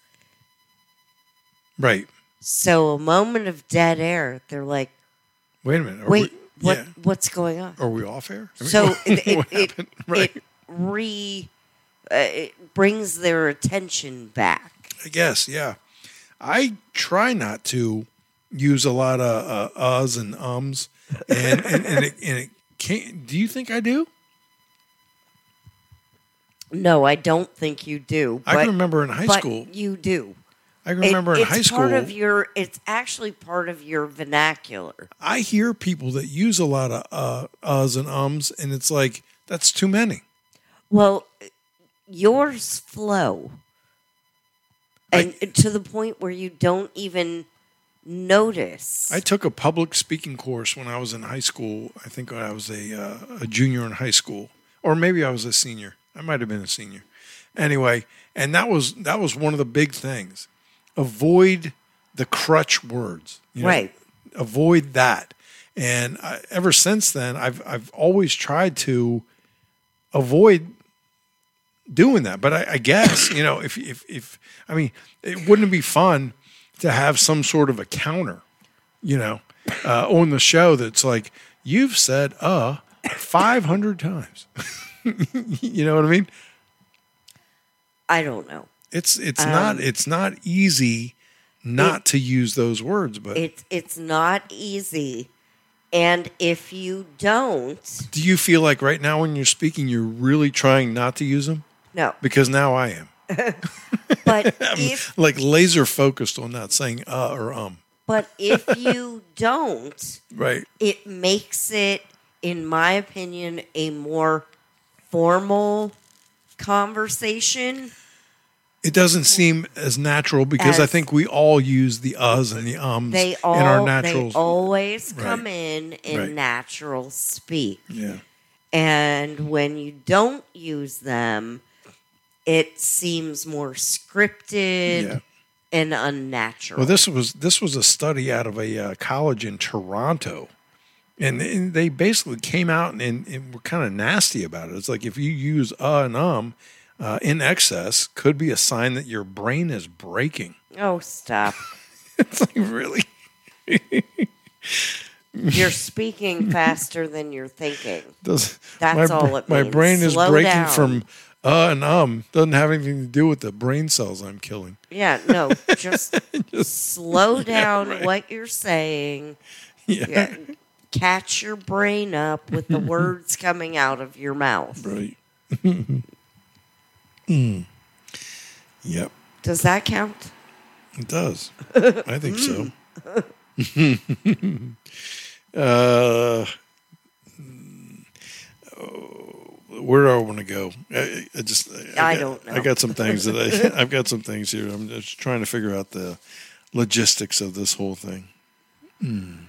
Right. So a moment of dead air, they're like, Wait a minute. Are wait, we, what yeah. what's going on? Are we off air? I mean, So it it, what it, happened? Right. it re uh, it brings their attention back. I guess, yeah. I try not to use a lot of uh, uhs and ums, and and, and it, and it can't. Do you think I do? No, I don't think you do. I but- can remember in high but school. you do. I can remember It- in it's high school. part of your. It's actually part of your vernacular. I hear people that use a lot of uh, uhs and ums, and it's like that's too many. Well, yours flow, and to the point where you don't even notice. I took a public speaking course when I was in high school. I think I was a uh, a junior in high school, or maybe I was a senior. I might have been a senior. Anyway, and that was that was one of the big things. Avoid the crutch words, you know? Right. Avoid that. And I, ever since then, I've I've always tried to avoid doing that. But I, I guess you know, if if if I mean, it wouldn't it be fun to have some sort of a counter, you know, uh, on the show that's like, you've said uh five hundred times. You know what I mean? I don't know. It's it's Um, not it's not easy not it- to use those words, but It's it's not easy, and if you don't, do you feel like right now when you're speaking, you're really trying not to use them? no. Because now I am. But I'm if like laser focused on not saying uh or um. but if you don't, Right. it makes it, in my opinion, a more formal conversation. It doesn't seem as natural because I As- think we all use the uhs and the ums They all in our they natural. always Right. come in in Right. natural speak. Yeah. And when you don't use them, it seems more scripted Yeah. and unnatural. Well, this was this was a study out of a uh, college in Toronto, and, and they basically came out and, and, and were kind of nasty about it. It's like if you use uh and um uh, in excess, could be a sign that your brain is breaking. oh, stop. It's like really, You're speaking faster than you're thinking. Does, That's my, all it My means. brain is Slow breaking down. from uh and um. Doesn't have anything to do with the brain cells I'm killing. Yeah, no, just, slow down right. what you're saying. Yeah. Yeah, catch your brain up with the words coming out of your mouth. Right. mm. Yep. Does that count? It does. I think so. uh, where do I want to go? I, I just. I, I got, don't know. I got some things that I. I've got some things here. I'm just trying to figure out the logistics of this whole thing. Mm.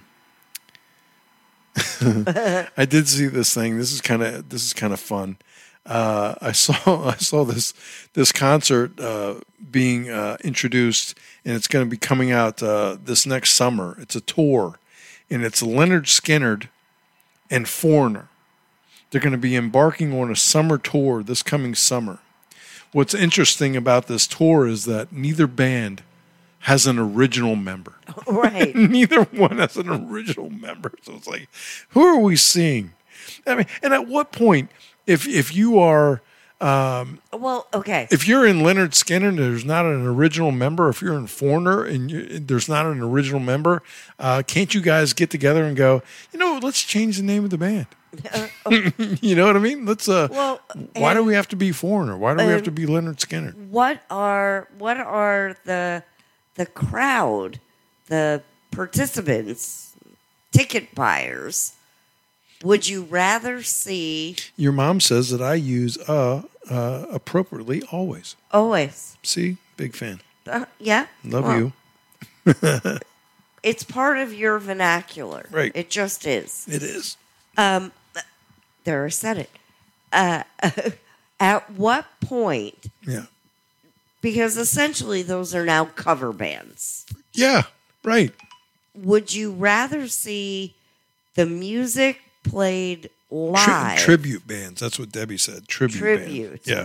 I did see this thing. This is kind of. This is kind of fun. Uh, I saw. I saw this. This concert uh, being uh, introduced, and it's going to be coming out uh, this next summer. It's a tour, and it's Leonard Skinner and Foreigner. They're going to be embarking on a summer tour this coming summer. What's interesting about this tour is that neither band has an original member. Right. Neither one has an original member. So it's like, who are we seeing? I mean, and at what point, if if you are, um, Well, okay. if you're in Leonard Skinner and there's not an original member, if you're in Foreigner and you, there's not an original member, uh, can't you guys get together and go, you know, let's change the name of the band? You know what I mean? Let's. Uh, Well, why do and- we have to be Foreigner? Why do we have and- to be Leonard Skinner? What are what are the the crowd, the participants, ticket buyers? Would you rather see Your mom says that I use uh, uh appropriately always. always? See, big fan. Uh, yeah, Love Well, you. It's part of your vernacular. Right. It just is. It is. Um, there, I said it. Uh, at what point? Yeah. Because essentially, those are now cover bands. Yeah. Right. Would you rather see the music played Tri- live tribute bands. That's what Debbie said. Tribute. Tribute. Band. Yeah.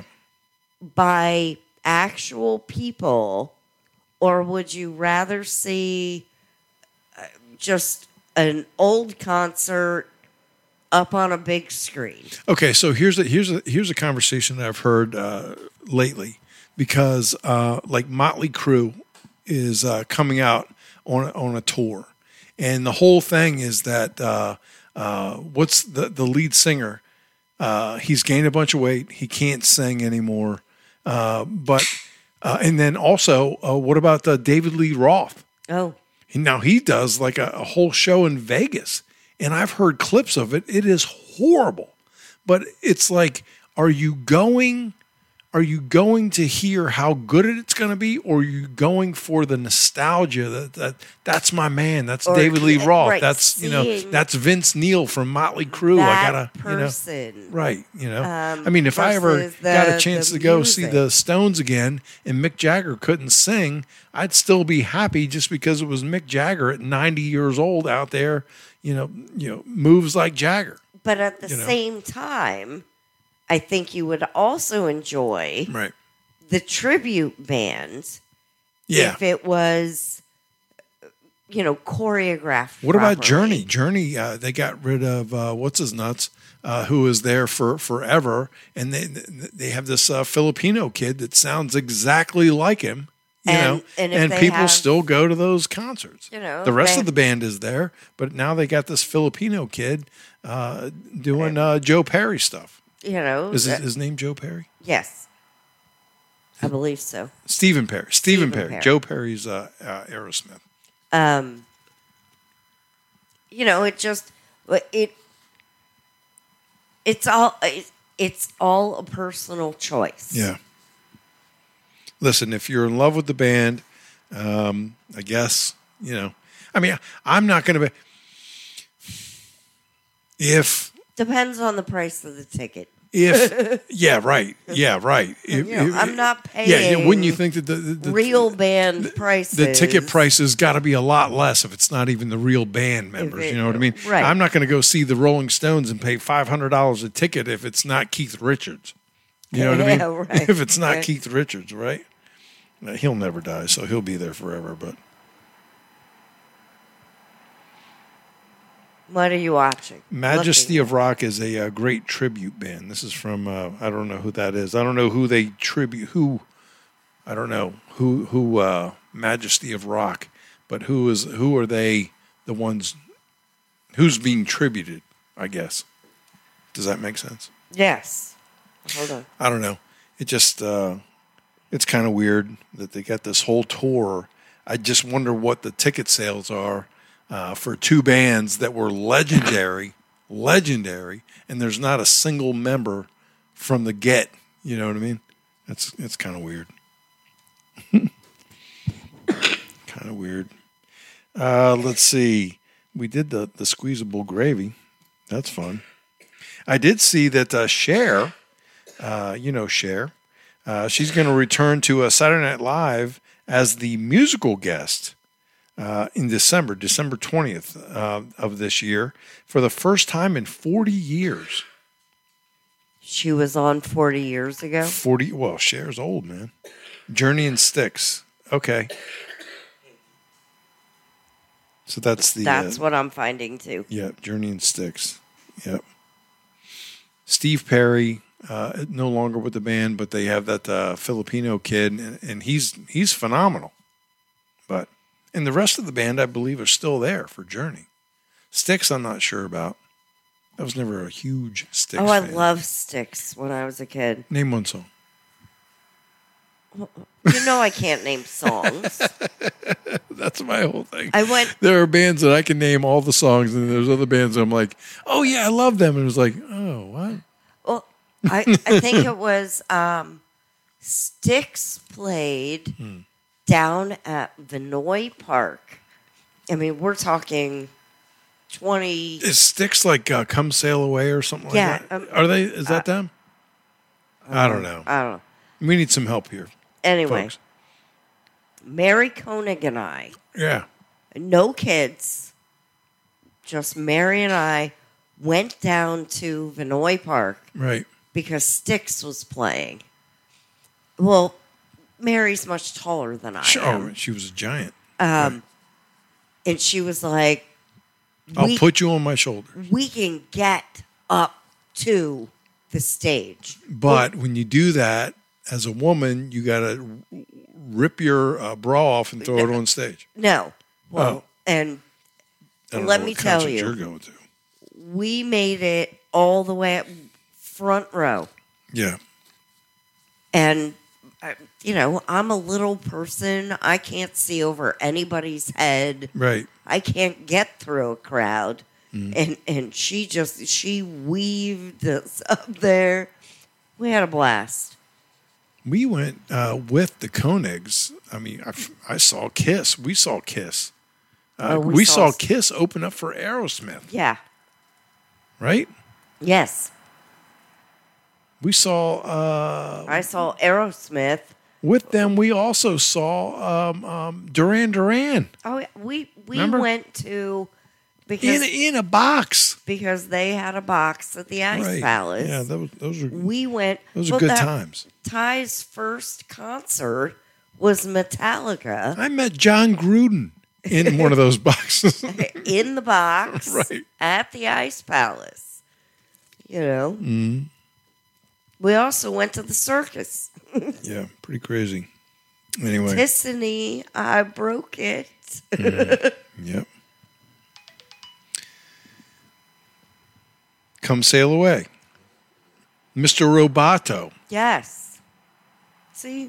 by actual people, or would you rather see uh, just an old concert up on a big screen? Okay, so here's a here's a here's a conversation that I've heard uh, lately because uh, like Motley Crue is uh, coming out on on a tour, and the whole thing is that uh, uh, what's the the lead singer? Uh, he's gained a bunch of weight. He can't sing anymore. Uh, but uh, and then also, uh, what about uh, David Lee Roth? Oh, Now he does like a, a whole show in Vegas, and I've heard clips of it. It is horrible, but it's like, are you going? Are you going to hear how good it's going to be, or are you going for the nostalgia that, that that's my man, that's Or- David Lee Roth, right, that's you know, seeing that's Vince Neil from Motley Crue. I that gotta, person. you know, right? You know, Um, I mean, if I ever versus got a the- chance the to go see music. the Stones again, and Mick Jagger couldn't sing, I'd still be happy just because it was Mick Jagger at ninety years old out there, you know, you know, moves like Jagger. But at the You know. same time, I think you would also enjoy Right. the tribute band Yeah. if it was, you know, choreographed. What about properly. Journey? Journey, uh, they got rid of uh, what's his nuts, uh, who was there for forever, and they they have this uh, Filipino kid that sounds exactly like him. You And- know, and if they people have- still go to those concerts. You know, the rest they- of the band is there, but now they got this Filipino kid uh, doing uh, Joe Perry stuff. You know, Is his, uh, his name Joe Perry? yes, I believe so. Stephen Perry. Stephen Stephen Perry. Perry. Joe Perry's uh, uh, Aerosmith. Um, you know, it just it it's all it, it's all a personal choice. Yeah. Listen, if you're in love with the band, um, I guess, you know, I mean, I'm not going to be, if, Depends on the price of the ticket. if, yeah, right. Yeah, right. If, You know, if- I'm not paying. yeah, yeah, wouldn't you think that the, the, the real band prices? the ticket price has got to be a lot less if it's not even the real band members. it- You know what I mean? right. I'm not going to go see the Rolling Stones and pay five hundred dollars a ticket if it's not Keith Richards. You know what I mean? Yeah, right. If it's not Right. Keith Richards, right? Now, he'll never die, so he'll be there forever. But What are you watching? Majesty Looking. of Rock is a, uh great tribute band. This is from uh, I don't know who that is. I don't know who they tribute. Who I don't know who who uh, Majesty of Rock, but who is who are they? The ones who's being tributed? I guess. Does that make sense? Yes. Hold on. I don't know. It just uh, it's kind of weird that they got this whole tour. I just wonder what the ticket sales are. Uh, for two bands that were legendary, legendary, and there's not a single member from the get. You know what I mean? That's it's kind of weird. Kind of weird. Uh, let's see. We did the the squeezable gravy. That's fun. I did see that uh, Cher, uh, you know Cher, uh, she's going to return to uh, Saturday Night Live as the musical guest. Uh, in December, December twentieth uh, of this year, for the first time in forty years. She was on forty years ago. forty, well, Cher's old, man. Journey and Styx. Okay. So that's the... That's uh, what I'm finding too. Yeah, Journey and Styx. Yep. Steve Perry, uh, no longer with the band, but they have that uh, Filipino kid, and, and he's he's phenomenal. But... And the rest of the band, I believe, are still there for Journey. Styx, I'm not sure about. I was never a huge Styx Oh, I fan. love Styx when I was a kid. Name one song. You know I can't name songs. That's my whole thing. I went... There are bands that I can name all the songs, and there's other bands that I'm like, oh, yeah, I love them. And it was like, oh, what? Well, I, I think it was um, Styx played... Hmm. down at Vinoy Park. I mean, we're talking twenty. Is Styx like uh, Come Sail Away or something Yeah, like that? um, Are they? Is that uh, them? I don't know. I don't know. We need some help here. Anyway, folks. Mary Koenig and I, Yeah. no kids, just Mary and I went down to Vinoy Park Right. because Styx was playing. Well, Mary's much taller than I Sure. am. Oh, she was a giant. Um, and she was like, I'll we, put you on my shoulder. we can get up to the stage. But when you do that, as a woman, you got to rip your uh, bra off and throw it on stage. No. Well, Oh. and I don't let know me what tell concert you, you're going to. we made it all the way up front row. Yeah. And, uh, you know, I'm a little person. I can't see over anybody's head. Right. I can't get through a crowd. Mm. And and she just, she weaved us up there. We had a blast. We went uh, with the Koenigs. I mean, I, I saw Kiss. We saw Kiss. Uh, Oh, we, we saw, saw- Kiss open up for Aerosmith, Yeah. right? Yes. We saw uh, I saw Aerosmith. with them. We also saw um, um, Duran Duran Oh, yeah, we we Remember? went to because in in a box. because they had a box at the Ice Right. Palace. Yeah, those those are we went. those are well, good that- times. Ty's first concert was Metallica I met John Gruden in one of those boxes. in the box Right. at the Ice Palace. You know. Mm. We also went to the circus. Yeah, pretty crazy. Anyway, Tiffany, I broke it. yep. Come Sail Away. Mister Roboto. Yes. See,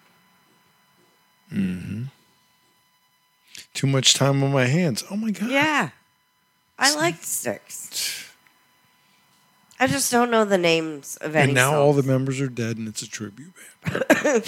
Too much time on my hands. Oh my God. yeah, I liked Six. I just don't know the names of any. And now all the songs. members are dead and it's a tribute band.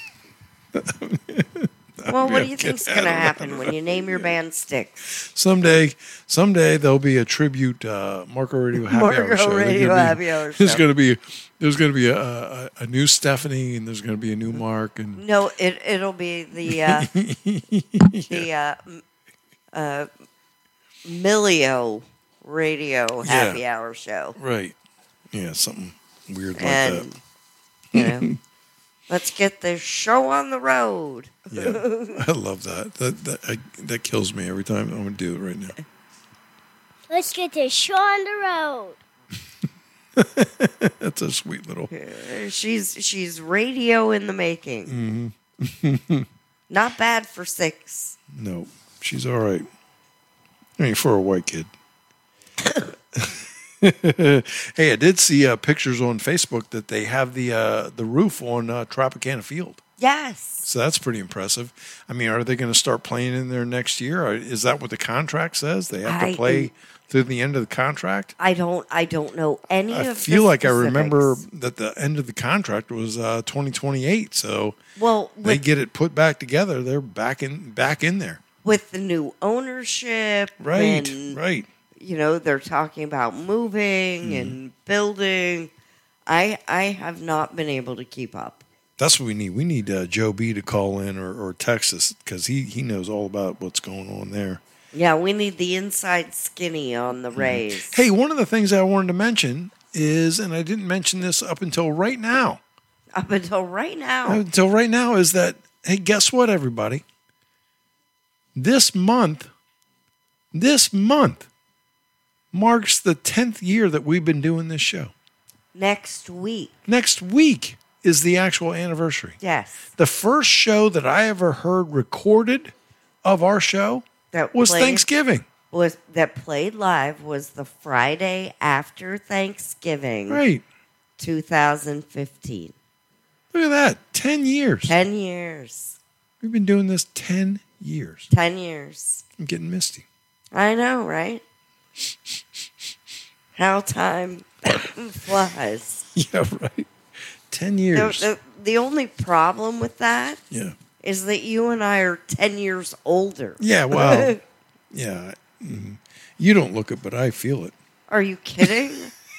Well, what do Yeah, you think's I going to don't happen when you name your band Styx? Someday, someday there'll be a tribute uh, Marco Radio Happy Marco Hour show. There's Radio gonna be- Happy Hour There's show. going to be there's going to be a, a, a new Stephanie and there's going to be a new Mark and No, it it'll be the uh, the uh, m- uh, Milio Radio Happy Yeah. Hour show, right, yeah, something weird like and that. you know, let's get this show on the road. Yeah, I love that. That that I, that kills me every time. I'm going to do it right now. Let's get this show on the road. That's a sweet little. Uh, She's she's radio in the making. Mm-hmm. Not bad for six. No, she's all right. I mean, for a white kid. Hey, I did see uh, pictures on Facebook that they have the uh, the roof on uh, Tropicana Field. Yes. So that's pretty impressive. I mean, are they going to start playing in there next year? Or is that what the contract says? They have to I- play through the end of the contract? I don't I don't know any I of feel the like I remember specifics. that the end of the contract was uh, twenty twenty-eight. So Well, they with, get it put back together. They're back in back in there. with the new ownership, Right, and, right. you know, they're talking about moving Mm-hmm. and building. I I have not been able to keep up. That's what we need. We need uh, Joe B to call in or, or text us because he, he knows all about what's going on there. Yeah, we need the inside skinny on Mm-hmm. the Rays. Hey, one of the things I wanted to mention is, and I didn't mention this up until right now, Up until right now. up until right now, is that, hey, guess what, everybody? This month, this month marks the tenth year that we've been doing this show. Next week. Next week is the actual anniversary. Yes. The first show that I ever heard recorded of our show That was played- Thanksgiving. Was that played live was the Friday after Thanksgiving, Right. two thousand fifteen. Look at that. ten years. Ten years. We've been doing this ten years. Ten years. I'm getting misty. I know, right? How time flies. Yeah, right. ten The, years. the, the only problem with that Yeah. is that you and I are ten years older. Yeah, well, yeah. mhm. You don't look it, but I feel it. Are you kidding?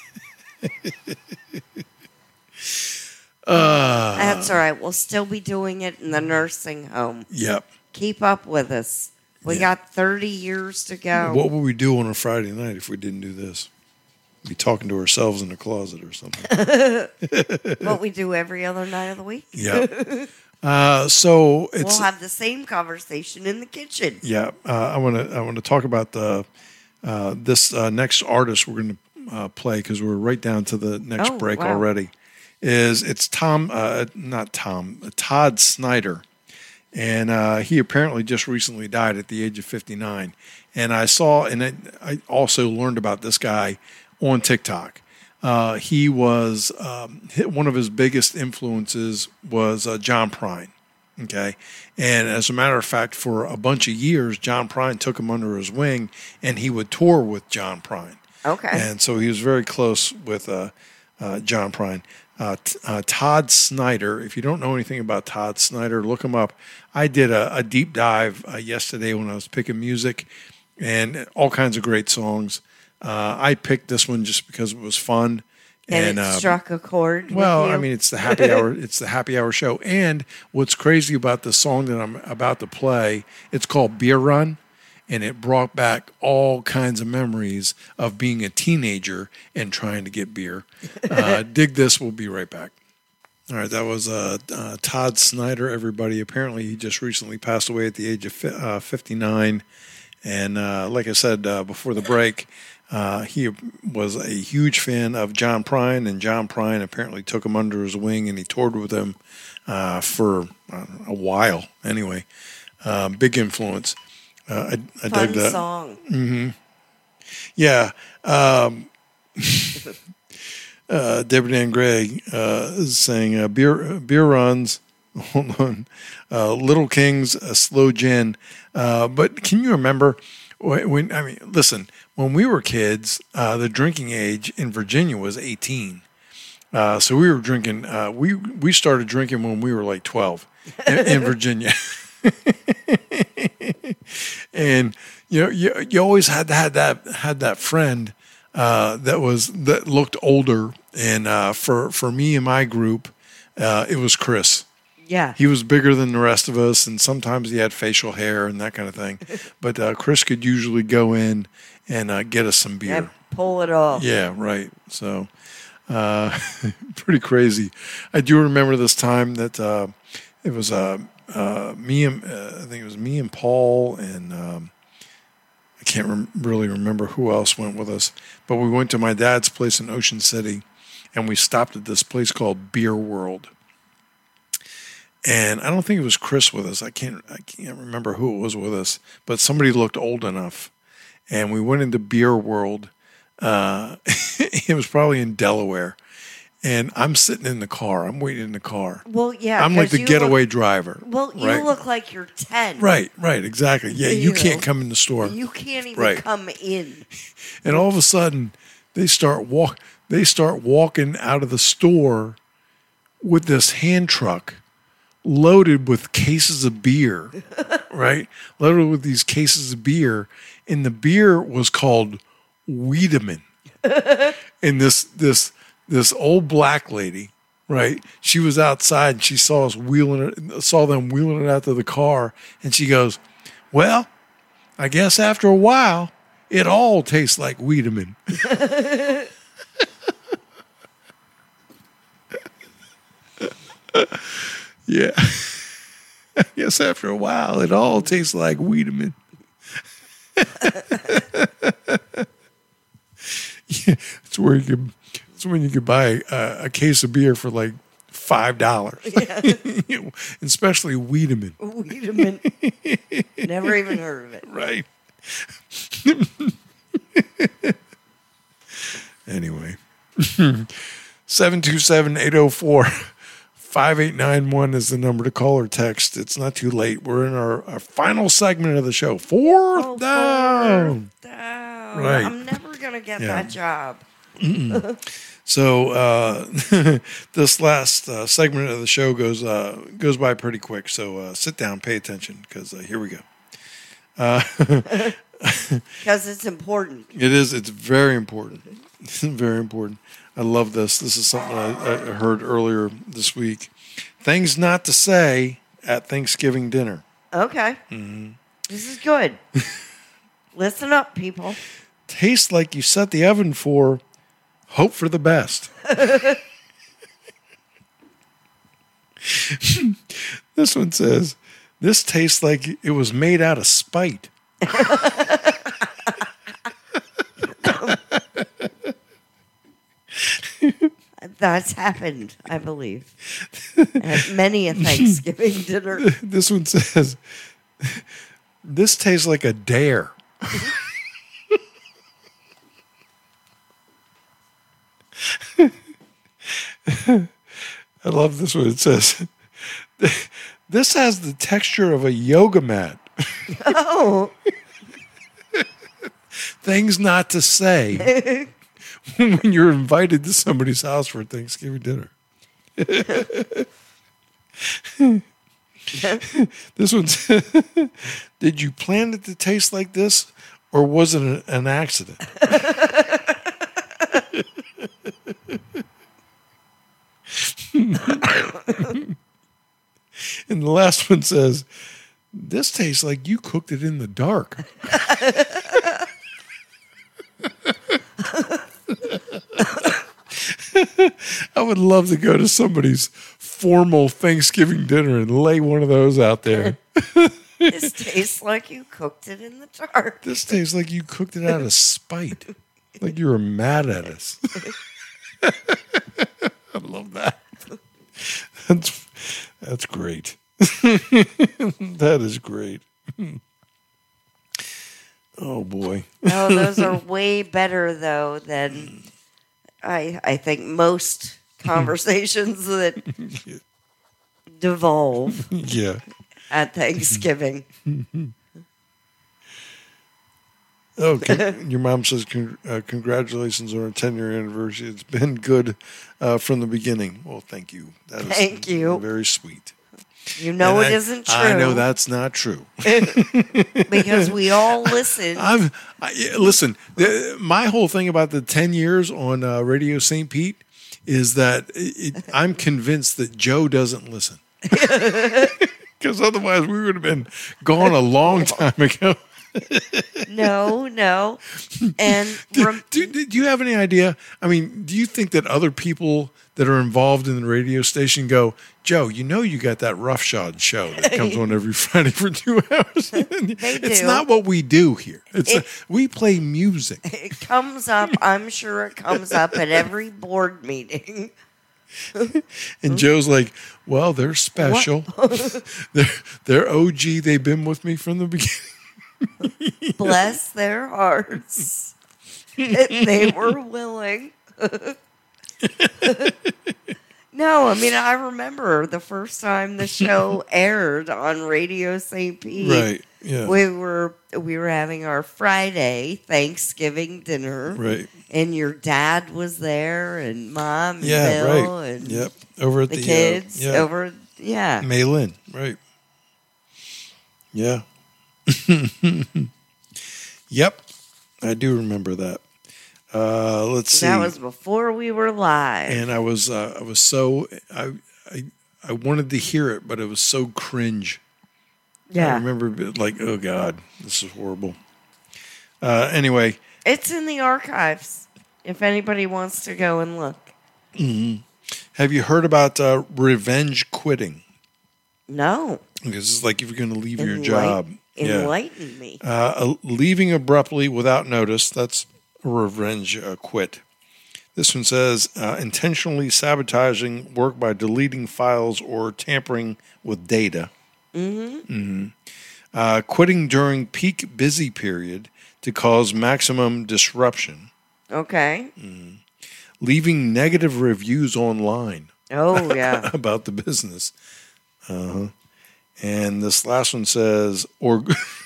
Uh, That's all right. We'll still be doing it in the nursing home. Yep. Keep up with us. We Yeah. got thirty years to go. What would we do on a Friday night if we didn't do this? Be talking to ourselves in the closet or something. What we do every other night of the week. Yeah. Uh, so it's We'll have the same conversation in the kitchen. yeah. Uh, I want to I want to talk about the uh, this uh, next artist we're going to uh, play because we're right down to the next Oh, break wow. already. Is it's Tom uh, not Tom Todd Snyder, and uh, he apparently just recently died at the age of fifty-nine. And I saw and I, I also learned about this guy on TikTok. Uh, he was um, one of his biggest influences was uh, John Prine. Okay. And as a matter of fact, for a bunch of years, John Prine took him under his wing and he would tour with John Prine. Okay. And so he was very close with uh, uh, John Prine. Uh, t- uh, Todd Snyder, if you don't know anything about Todd Snyder, look him up. I did a, a deep dive uh, yesterday when I was picking music and all kinds of great songs. Uh, I picked this one just because it was fun. and, it uh, struck a chord. with well, you? I mean, it's the happy hour. It's the happy hour show. And what's crazy about the song that I'm about to play, it's called Beer Run, and it brought back all kinds of memories of being a teenager and trying to get beer. Uh, dig this. We'll be right back. All right, that was uh, uh, Todd Snyder, everybody. Apparently, he just recently passed away at the age of fi- uh, fifty-nine. And uh, like I said uh, before the break, uh, he was a huge fan of John Prine, and John Prine apparently took him under his wing, and he toured with him uh, for uh, a while. Anyway, uh, big influence. Uh, I, I Fun dug that. song. Yeah. Um, uh, Deborah Ann Gray uh, is saying uh, beer beer runs. Hold on. Uh, Little Kings, a slow gin. Uh, but can you remember when, when, I mean, listen, when we were kids, uh, the drinking age in Virginia was eighteen. Uh, so we were drinking, uh, we, we started drinking when we were like twelve in, in Virginia. And, you know, you, you always had to had that, had that friend, uh, that was, that looked older. And, uh, for, for me and my group, uh, it was Chris. Yeah. He was bigger than the rest of us, and sometimes he had facial hair and that kind of thing. But uh, Chris could usually go in and uh, get us some beer. And pull it off. Yeah, right. So, uh, pretty crazy. I do remember this time that uh, it was uh, uh, me and uh, I think it was me and Paul and um, I can't rem- really remember who else went with us, but we went to my dad's place in Ocean City, and we stopped at this place called Beer World. And I don't think it was Chris with us. I can't I can't remember who it was with us, but somebody looked old enough. And we went into Beer World. Uh, it was probably in Delaware. And I'm sitting in the car. I'm waiting in the car. Well, yeah. I'm like 'cause the you getaway look- driver. Well, you right? look like you're ten. Right, right, exactly. Yeah, you, You can't know. come in the store. You can't even Right. come in. And all of a sudden, they start walk. They start walking out of the store with this hand truck loaded with cases of beer, right? Loaded with these cases of beer, and the beer was called Wiedemann. And this this this old black lady, right? She was outside and she saw us wheeling it, saw them wheeling it out to the car, and she goes, "Well, I guess after a while, it all tastes like Wiedemann." Yeah. I guess after a while, it all tastes like Wiedemann. Yeah, it's where you could. It's when you could buy a, a case of beer for like five dollars, Yeah. especially Wiedemann. Wiedemann. Never even heard of it. Right. Anyway, seven two seven, eight oh four, five eight nine one is the number to call or text. It's not too late. We're in our, our final segment of the show. Fourth Oh, down. fourth down. Right. I'm never going to get Yeah. that job. So uh, this last uh, segment of the show goes uh, goes by pretty quick. So uh, sit down, pay attention, because uh, here we go. Because it's important. It is. It's very important. It's very important. I love this. This is something I, I heard earlier this week. Things not to say at Thanksgiving dinner. Okay. Mm-hmm. This is good. Listen up, people. Taste like you set the oven for. Hope for the best. This one says, this tastes like it was made out of spite. That's happened, I believe, at many a Thanksgiving dinner. This one says, this tastes like a dare. I love this one. It says, this has the texture of a yoga mat. Oh, Things not to say when you're invited to somebody's house for Thanksgiving dinner. This one says, did you plan it to taste like this, or was it an, an accident? And the last one says, this tastes like you cooked it in the dark. I would love to go to somebody's formal Thanksgiving dinner and lay one of those out there. this tastes like you cooked it in the dark. This tastes like you cooked it out of spite. Like you were mad at us. I love that. That's that's great. That is great. Oh boy. Oh, those are way better though than I I think most conversations that devolve Yeah. at Thanksgiving. Okay. Your mom says con- uh, congratulations on our ten-year anniversary. It's been good uh, from the beginning. Well, thank you. That is Thank you. Very sweet. You know And it I, isn't true. I know that's not true. because we all listen. I'm I, yeah, listen. The, my whole thing about the ten years on uh, Radio Saint Pete is that it, it, I'm convinced that Joe doesn't listen, because otherwise we would have been gone a long time ago. No, no. And rem- Do, do, do you have any idea? I mean, do you think that other people that are involved in the radio station go, Joe, you know you got that roughshod show that comes on every Friday for two hours? It's do. not what we do here. It's It- a, we play music. it comes up, I'm sure it comes up at every board meeting. And Joe's like, well, they're special. they're, they're O G. They've been with me from the beginning. Bless their hearts. They were willing. No, I mean, I remember the first time the show aired on Radio Saint Pete. Right, yeah. We were we were having our Friday Thanksgiving dinner. Right. And your dad was there, and mom, and Yeah, Bill, right. and Yep. Over at the, the, uh, kids. yeah. Over, yeah. Maylin, right. Yeah. Yep. I do remember that. Uh, let's see. That was before we were live. And I was uh, I was so I, I I wanted to hear it, but it was so cringe. I yeah. remember like, oh God, this is horrible. Uh, anyway, It's in the archives if anybody wants to go and look. have you heard about uh, revenge quitting? No. This is like if you're going to leave your Enlight- job. Yeah. Enlighten me. Uh, leaving abruptly without notice, that's a revenge uh, quit. This one says uh, intentionally sabotaging work by deleting files or tampering with data. Mm-hmm. Mm-hmm. Uh, quitting during peak busy period to cause maximum disruption. Okay. Leaving negative reviews online Oh, yeah. about the business. Uh-huh. And this last one says, or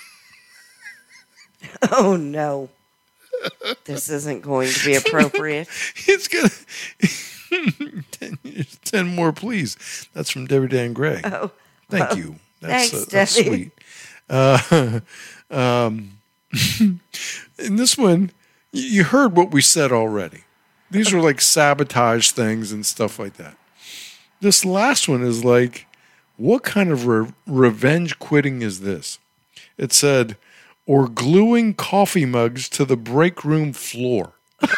Oh, no. This isn't going to be appropriate. it's gonna ten, years, ten more, please. That's from Debbie Dan Gray. Oh, Thank you. That's, thanks, uh, that's Debbie. sweet. Uh, um, in this one, y- you heard what we said already. These are like sabotage things and stuff like that. This last one is like, what kind of re- revenge quitting is this? It said, or gluing coffee mugs to the break room floor.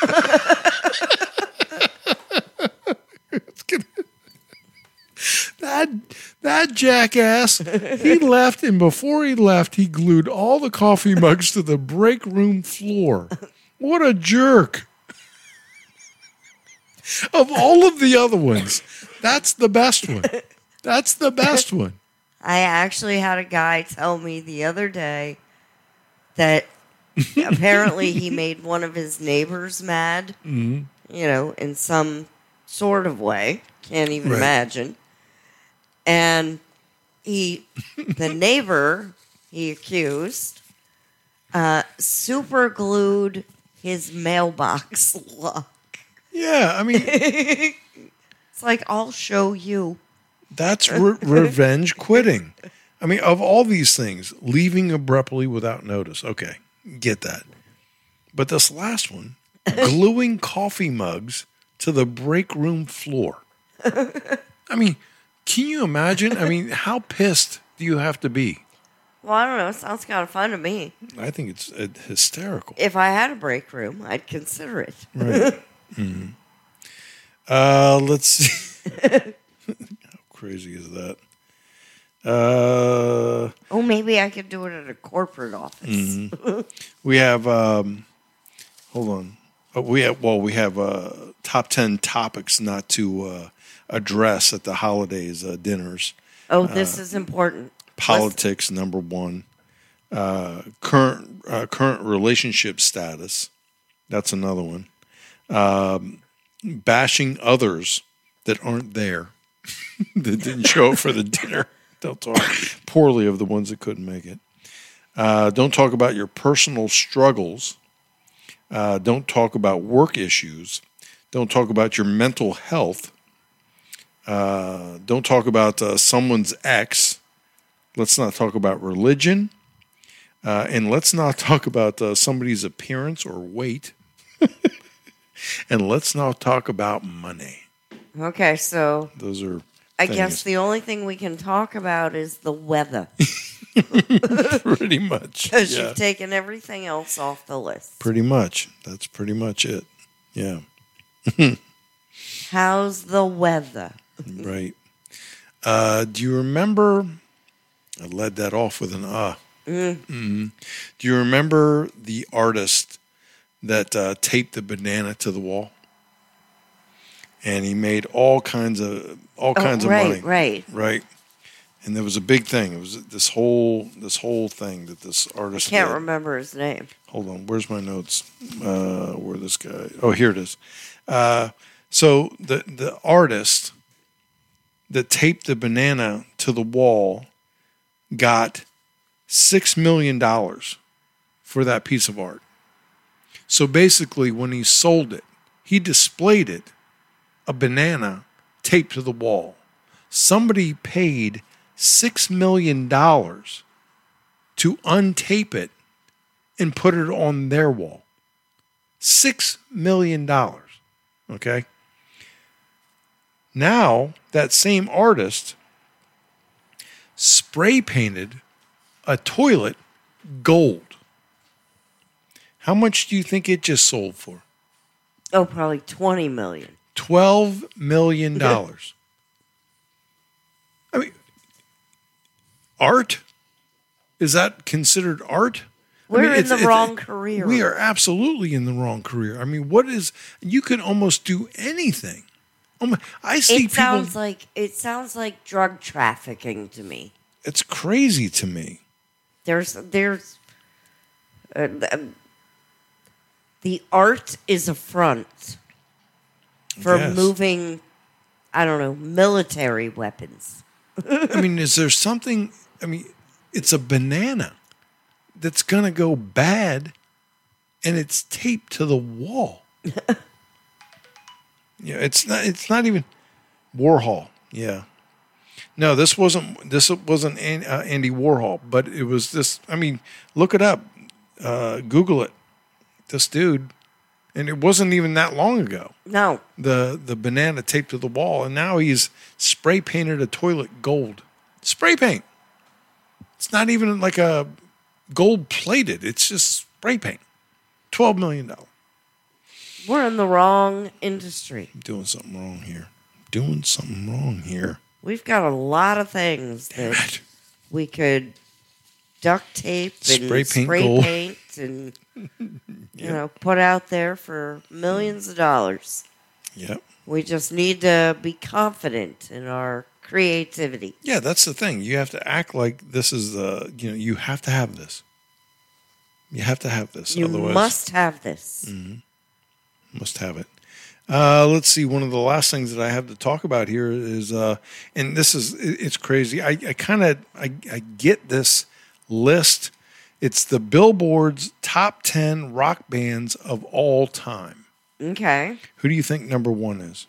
It's gonna- that that jackass, he left, and before he left, he glued all the coffee mugs to the break room floor. What a jerk. Of all of the other ones, that's the best one. That's the best one. I actually had a guy tell me the other day that apparently he made one of his neighbors mad, Mm-hmm. you know, in some sort of way. Can't even Right. imagine. And he, the neighbor he accused, uh, super glued his mailbox lock. Yeah, I mean, It's like, I'll show you. that's re- revenge quitting. I mean, of all these things, leaving abruptly without notice. Okay, get that. But this last one, gluing coffee mugs to the break room floor. I mean, can you imagine? I mean, how pissed do you have to be? Well, I don't know. It sounds kind of fun to me. I think it's uh, hysterical. If I had a break room, I'd consider it. Right. hmm Uh, let's see. How crazy is that? Uh, Oh, maybe I could do it at a corporate office. we have. Um, hold on. Oh, we have. Well, we have uh, top ten topics not to uh, address at the holidays uh, dinners. Oh, this is important. Politics, number one. Uh, current uh, current relationship status. That's another one. Um, bashing others that aren't there, that didn't show up for the dinner. Don't talk poorly of the ones that couldn't make it. Uh, don't talk about your personal struggles. Uh, don't talk about work issues. Don't talk about your mental health. Uh, don't talk about uh, someone's ex. Let's not talk about religion. Uh, and let's not talk about uh, somebody's appearance or weight. And let's not talk about money. Okay, so Those are I things. guess the only thing we can talk about is the weather. Pretty much. Because Yeah. you've taken everything else off the list. Pretty much. That's pretty much it. Yeah. How's the weather? Right. Uh, do you remember? I led that off with an ah. Mm. hmm Do you remember the artist that uh, taped the banana to the wall? And he made all kinds of all Oh, kinds right, of money. right. Right. And there was a big thing. It was this whole this whole thing that this I artist can't did. remember his name. Hold on, where's my notes? Uh, where this guy? Oh, here it is. Uh, so the the artist that taped the banana to the wall got six million dollars for that piece of art. So basically, when he sold it, he displayed it, a banana taped to the wall. Somebody paid six million dollars to untape it and put it on their wall. Six million dollars. Okay. Now, that same artist spray painted a toilet gold. How much do you think it just sold for? Oh, probably twenty million. twelve million dollars. I mean, art? Is that considered art? I We're mean, in it's- the it's- wrong career. We are absolutely in the wrong career. I mean, what is, you can almost do anything. Oh my, I see It people, sounds like it sounds like drug trafficking to me. it's crazy to me. There's there's uh, um, the art is a front for Yes. moving, I don't know, military weapons. I mean, is there something, I mean, it's a banana that's going to go bad and it's taped to the wall. Yeah, it's not, it's not even Warhol. Yeah. No, this wasn't, this wasn't An- uh, Andy Warhol, but it was this, I mean, look it up, uh, Google it, this dude. And it wasn't even that long ago. No, The the banana taped to the wall, and now he's spray painted a toilet gold. Spray paint. It's not even like a gold plated. It's just spray paint. Twelve million dollars. we're in the wrong industry. I'm doing something wrong here. Doing something wrong here. We've got a lot of things Damn that it. we could duct tape and Spray paint spray gold. paint and you know put out there for millions of dollars. Yep. We just need to be confident in our creativity. Yeah, that's the thing. You have to act like this is the, you know, you have to have this. You have to have this. You Otherwise, must have this. Must have it. Uh, let's see. One of the last things that I have to talk about here is, uh, and this is, it- it's crazy. I, I kind of, I, I get this list. It's the Billboard's top ten rock bands of all time. Okay. Who do you think number one is?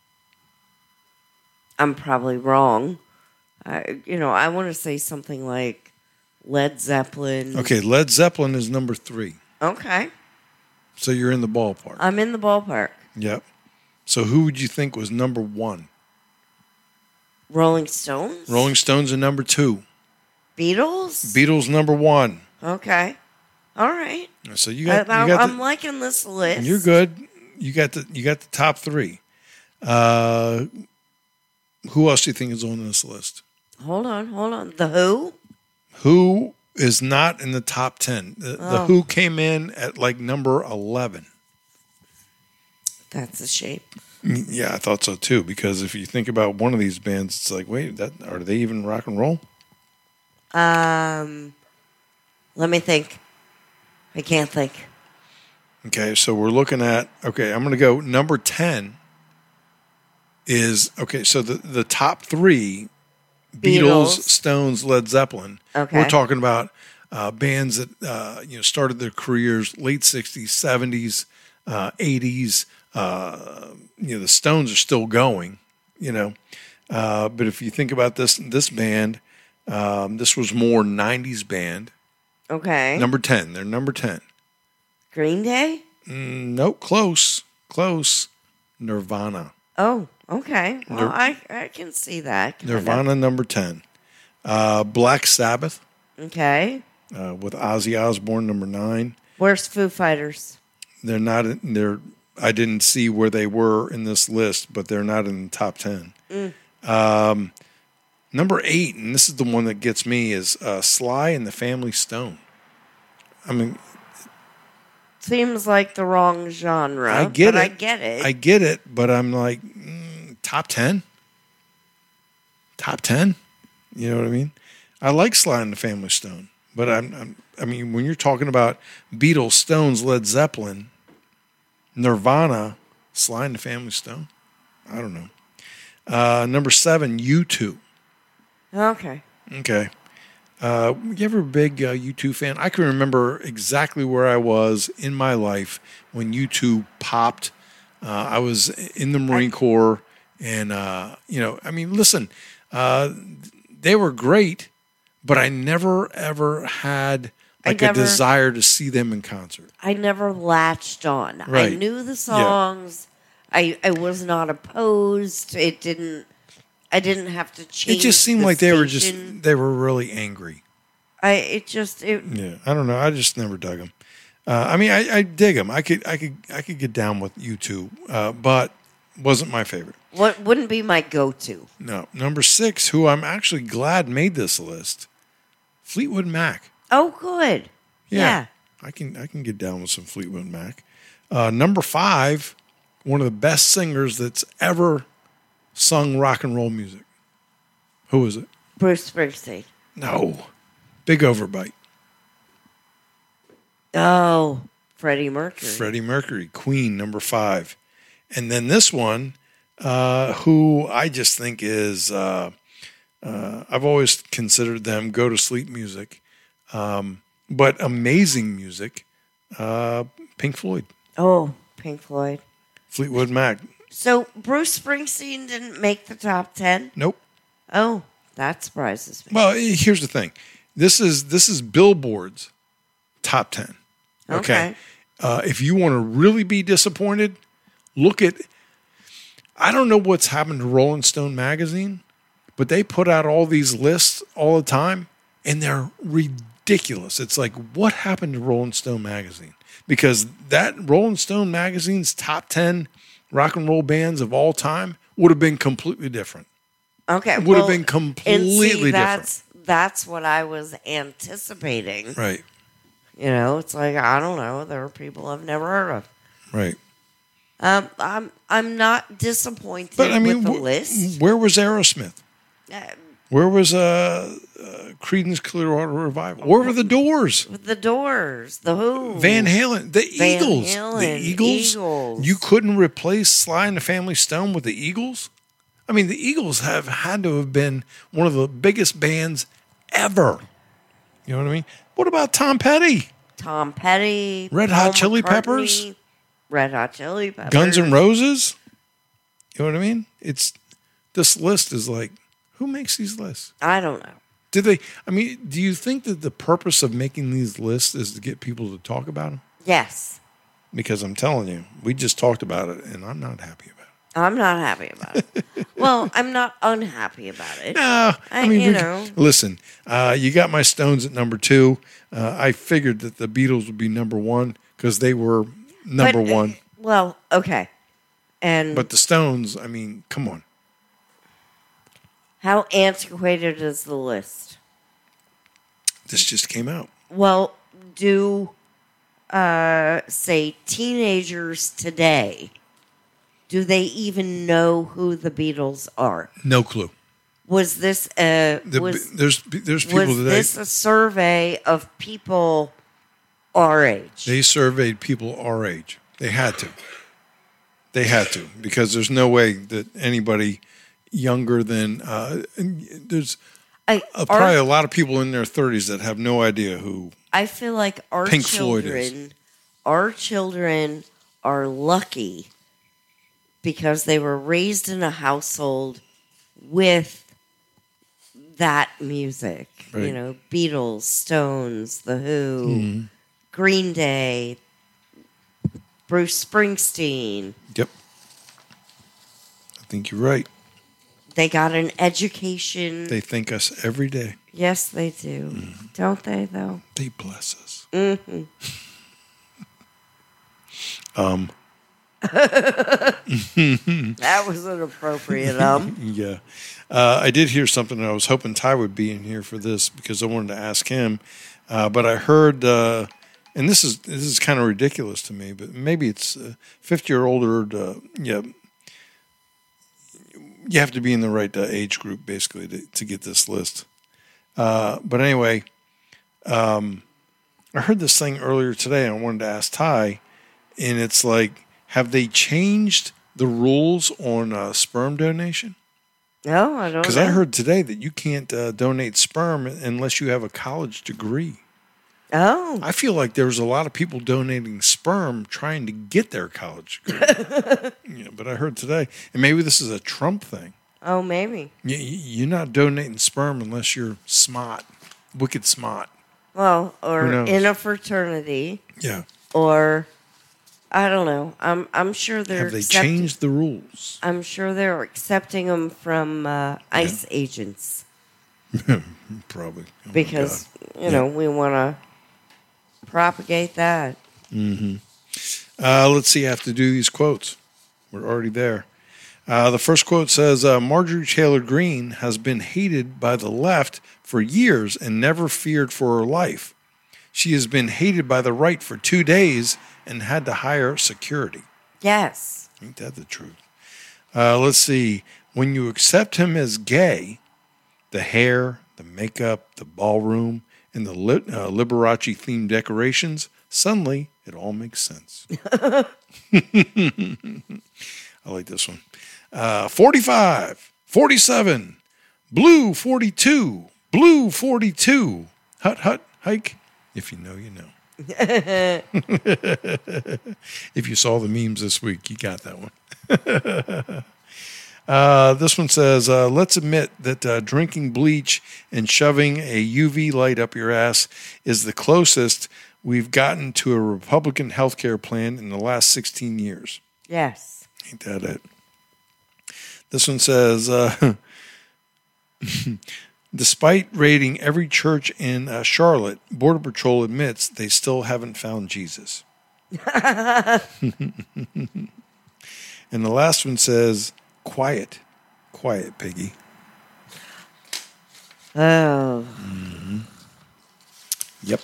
I'm probably wrong. I, you know, I want to say something like Led Zeppelin. Okay, Led Zeppelin is number three. Okay. So you're in the ballpark. I'm in the ballpark. Yep. So who would you think was number one? Rolling Stones? Rolling Stones are number two. Beatles? Beatles number one. Okay. All right. So you got, I, you got I'm the, liking this list. you're good. You got the you got the top three. Uh, who else do you think is on this list? Hold on, hold on. The Who? Who is not in the top ten? The, the Oh. Who came in at like number eleven. That's a shame. Yeah, I thought so too. Because if you think about one of these bands, it's like, wait, that are they even rock and roll? Um, let me think. I can't think. Okay, so we're looking at, okay, I'm going to go number ten is, okay, so the, the top three, Beatles, Beatles. Stones, Led Zeppelin. Okay. We're talking about uh, bands that, uh, you know, started their careers late sixties, seventies, uh, eighties. Uh, you know, the Stones are still going, you know. Uh, but if you think about this, this band, um, this was more nineties band. Okay. Number ten, they're number ten. Green Day? Nope, close, close. Nirvana. Oh, okay. Well, Nir- I, I can see that. kinda. Nirvana number ten. Uh, Black Sabbath. Okay. uh, with Ozzy Osbourne, number nine. Where's Foo Fighters? They're not. in- They're. I didn't see where they were in this list, but they're not in the top ten. Mm. Um, number eight, and this is the one that gets me, is uh, Sly and the Family Stone. I mean, Seems like the wrong genre. I get but it. I get it. I get it, but I'm like, mm, top ten? Top ten? You know what I mean? I like Sly and the Family Stone, but I'm, I'm, I mean, when you're talking about Beatles, Stones, Led Zeppelin, Nirvana, Sly and the Family Stone, I don't know. Uh, number seven, U two. Okay. Okay. Uh, you ever a big uh, U two fan? I can remember exactly where I was in my life when U two popped. Uh, I was in the Marine Corps, and uh, you know, I mean, listen, uh, they were great, but I never ever had I like never- a desire to see them in concert. I never latched on. I Right. knew the songs. I I was not opposed. It didn't. I didn't have to change. It just seemed the like they were station. just they were really angry. I it just it. Yeah, I don't know. I just never dug them. Uh, I mean, I, I dig them. I could, I could, I could get down with U two, uh, but wasn't my favorite. What wouldn't be my go-to? No, number six, who I'm actually glad made this list, Fleetwood Mac. Oh, good. Yeah. I can, I can get down with some Fleetwood Mac. Uh, number five, one of the best singers that's ever sung rock and roll music. Who is it? Bruce Springsteen. No, Big Overbite. Oh, Freddie Mercury. Freddie Mercury, Queen, number five. And then this one, uh, who I just think is, uh, uh, I've always considered them go to sleep music, um, but amazing music, uh, Pink Floyd, Oh, Pink Floyd. Fleetwood Mac. So Bruce Springsteen didn't make the top ten? Nope. Oh, that surprises me. Well, here's the thing. This is, this is Billboard's top ten. Okay. Okay. Uh, if you want to really be disappointed, look at, I don't know what's happened to Rolling Stone magazine, but they put out all these lists all the time and they're ridiculous. It's like, what happened to Rolling Stone magazine? Because that Rolling Stone magazine's top ten rock and roll bands of all time would have been completely different. Okay. Would have well, been and completely see, different. that's, That's what I was anticipating. Right. You know, it's like, I don't know. There are people I've never heard of. Right. Um, I'm I'm not disappointed But I mean, with the wh- list. where was Aerosmith? Uh, Where was uh, uh, Creedence Clearwater Revival? Where were the Doors? with the Doors, the Who, Van Halen, the Van Eagles, Halen, the Eagles. Eagles. You couldn't replace Sly and the Family Stone with the Eagles. I mean, the Eagles have had to have been one of the biggest bands ever. You know what I mean? What about Tom Petty, Tom Petty, Red Paul Hot Chili McCartney, Peppers? Red Hot Chili Peppers, Guns N' Roses? You know what I mean? It's this list is like, who makes these lists? I don't know. Did they? I mean, do you think that the purpose of making these lists is to get people to talk about them? Yes, Because I'm telling you, we just talked about it, and I'm not happy about it. I'm not happy about it. Well, I'm not unhappy about it. No, I I- mean, you we- know. listen, uh, you got my Stones at number two. Uh, I figured that the Beatles would be number one because they were number But, uh, one. Well, okay. And But the Stones, I mean, come on. how antiquated is the list? This just came out. Well, do uh, say teenagers today, do they even know who the Beatles are? No clue. Was this a The, was, there's there's people was today. this a survey of people our age? They surveyed people our age. They had to. They had to because there's no way that anybody younger than uh, and there's I, uh, our- probably a lot of people in their thirties that have no idea who. I feel like our Pink Floyd is. children, our children are lucky because they were raised in a household with that music. Right. You know, Beatles, Stones, The Who, Mm-hmm. Green Day, Bruce Springsteen. Yep. I think you're right. They got an education. They thank us every day. Yes, they do. Mm-hmm. Don't they, though? They bless us. Mm-hmm. um. That was an appropriate um. Yeah. Uh, I did hear something, and I was hoping Ty would be in here for this because I wanted to ask him. Uh, but I heard, uh, and this is this is kind of ridiculous to me, but maybe it's uh, fifty or older. To, yeah, you have to be in the right uh, age group basically to, to get this list. Uh, but anyway, um, I heard this thing earlier today. And I wanted to ask Ty, and it's like, have they changed the rules on uh, sperm donation? No, I don't know. Because I heard today that you can't uh, donate sperm unless you have a college degree. Oh. I feel like there's a lot of people donating sperm trying to get their college degree. Yeah, but I heard today, and maybe this is a Trump thing. Oh, maybe. You, you're not donating sperm unless you're smart, wicked smart. Well, or in a fraternity. Yeah. Or... I don't know. I'm I'm sure they're. Have they accepting, changed the rules? I'm sure they're accepting them from uh, ICE yeah. agents. Probably. Oh because, you know, yeah. we want to propagate that. Mm-hmm. Uh, let's see. I have to do these quotes. We're already there. Uh, the first quote says, uh, Marjorie Taylor Greene has been hated by the left for years and never feared for her life. She has been hated by the right for two days and had to hire security. Yes. Ain't that the truth? Uh, let's see. When you accept him as gay, the hair, the makeup, the ballroom, and the li- uh, Liberace-themed decorations, suddenly it all makes sense. I like this one. Uh, forty-five, forty-seven, blue forty-two, blue forty-two, hut, hut, hike. If you know, you know. If you saw the memes this week, you got that one. uh, this one says, uh, let's admit that uh, drinking bleach and shoving a U V light up your ass is the closest we've gotten to a Republican health care plan in the last sixteen years. Yes. Ain't that it? This one says, uh, despite raiding every church in uh, Charlotte, Border Patrol admits they still haven't found Jesus. And the last one says, quiet. Quiet, Piggy. Oh. Mm-hmm. Yep.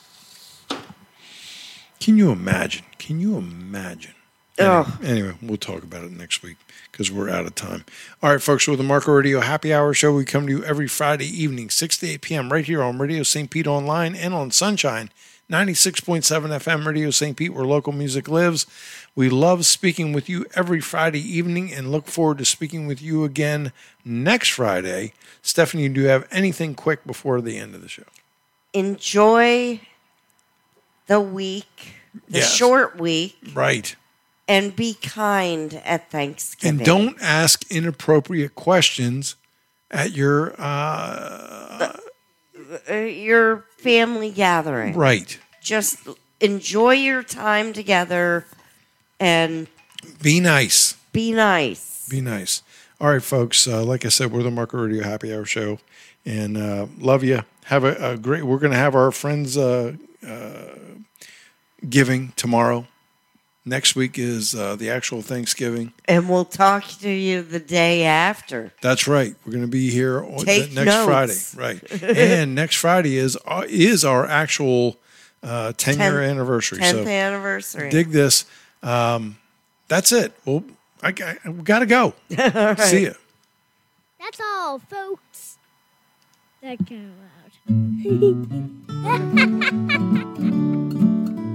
Can you imagine? Can you imagine? Anyway, Oh. anyway, we'll talk about it next week because we're out of time. All right, folks, with the Marco Radio Happy Hour Show, we come to you every Friday evening, six to eight p.m. right here on Radio Saint Pete Online and on Sunshine, ninety-six point seven F M, Radio Saint Pete, where local music lives. We love speaking with you every Friday evening and look forward to speaking with you again next Friday. Stephanie, do you have anything quick before the end of the show? Enjoy the week, the Yes. short week. Right. And be kind at Thanksgiving. And don't ask inappropriate questions at your uh, uh, your family gathering. right. Just enjoy your time together and Be nice. be nice. Be nice. All right, folks. Uh, like I said, we're the Marco Radio Happy Hour Show, and uh, love you. Have a, a great. We're going to have our friends uh, uh, giving tomorrow. Next week is uh, the actual Thanksgiving. And we'll talk to you the day after. That's right. We're going to be here on, Take next notes. Friday. Right. And next Friday is uh, is our actual uh, ten-year Tenth- anniversary. tenth so anniversary. dig this. Um, that's it. Well, I, I, I got to go. All right. See ya. That's all, folks. That kind of loud.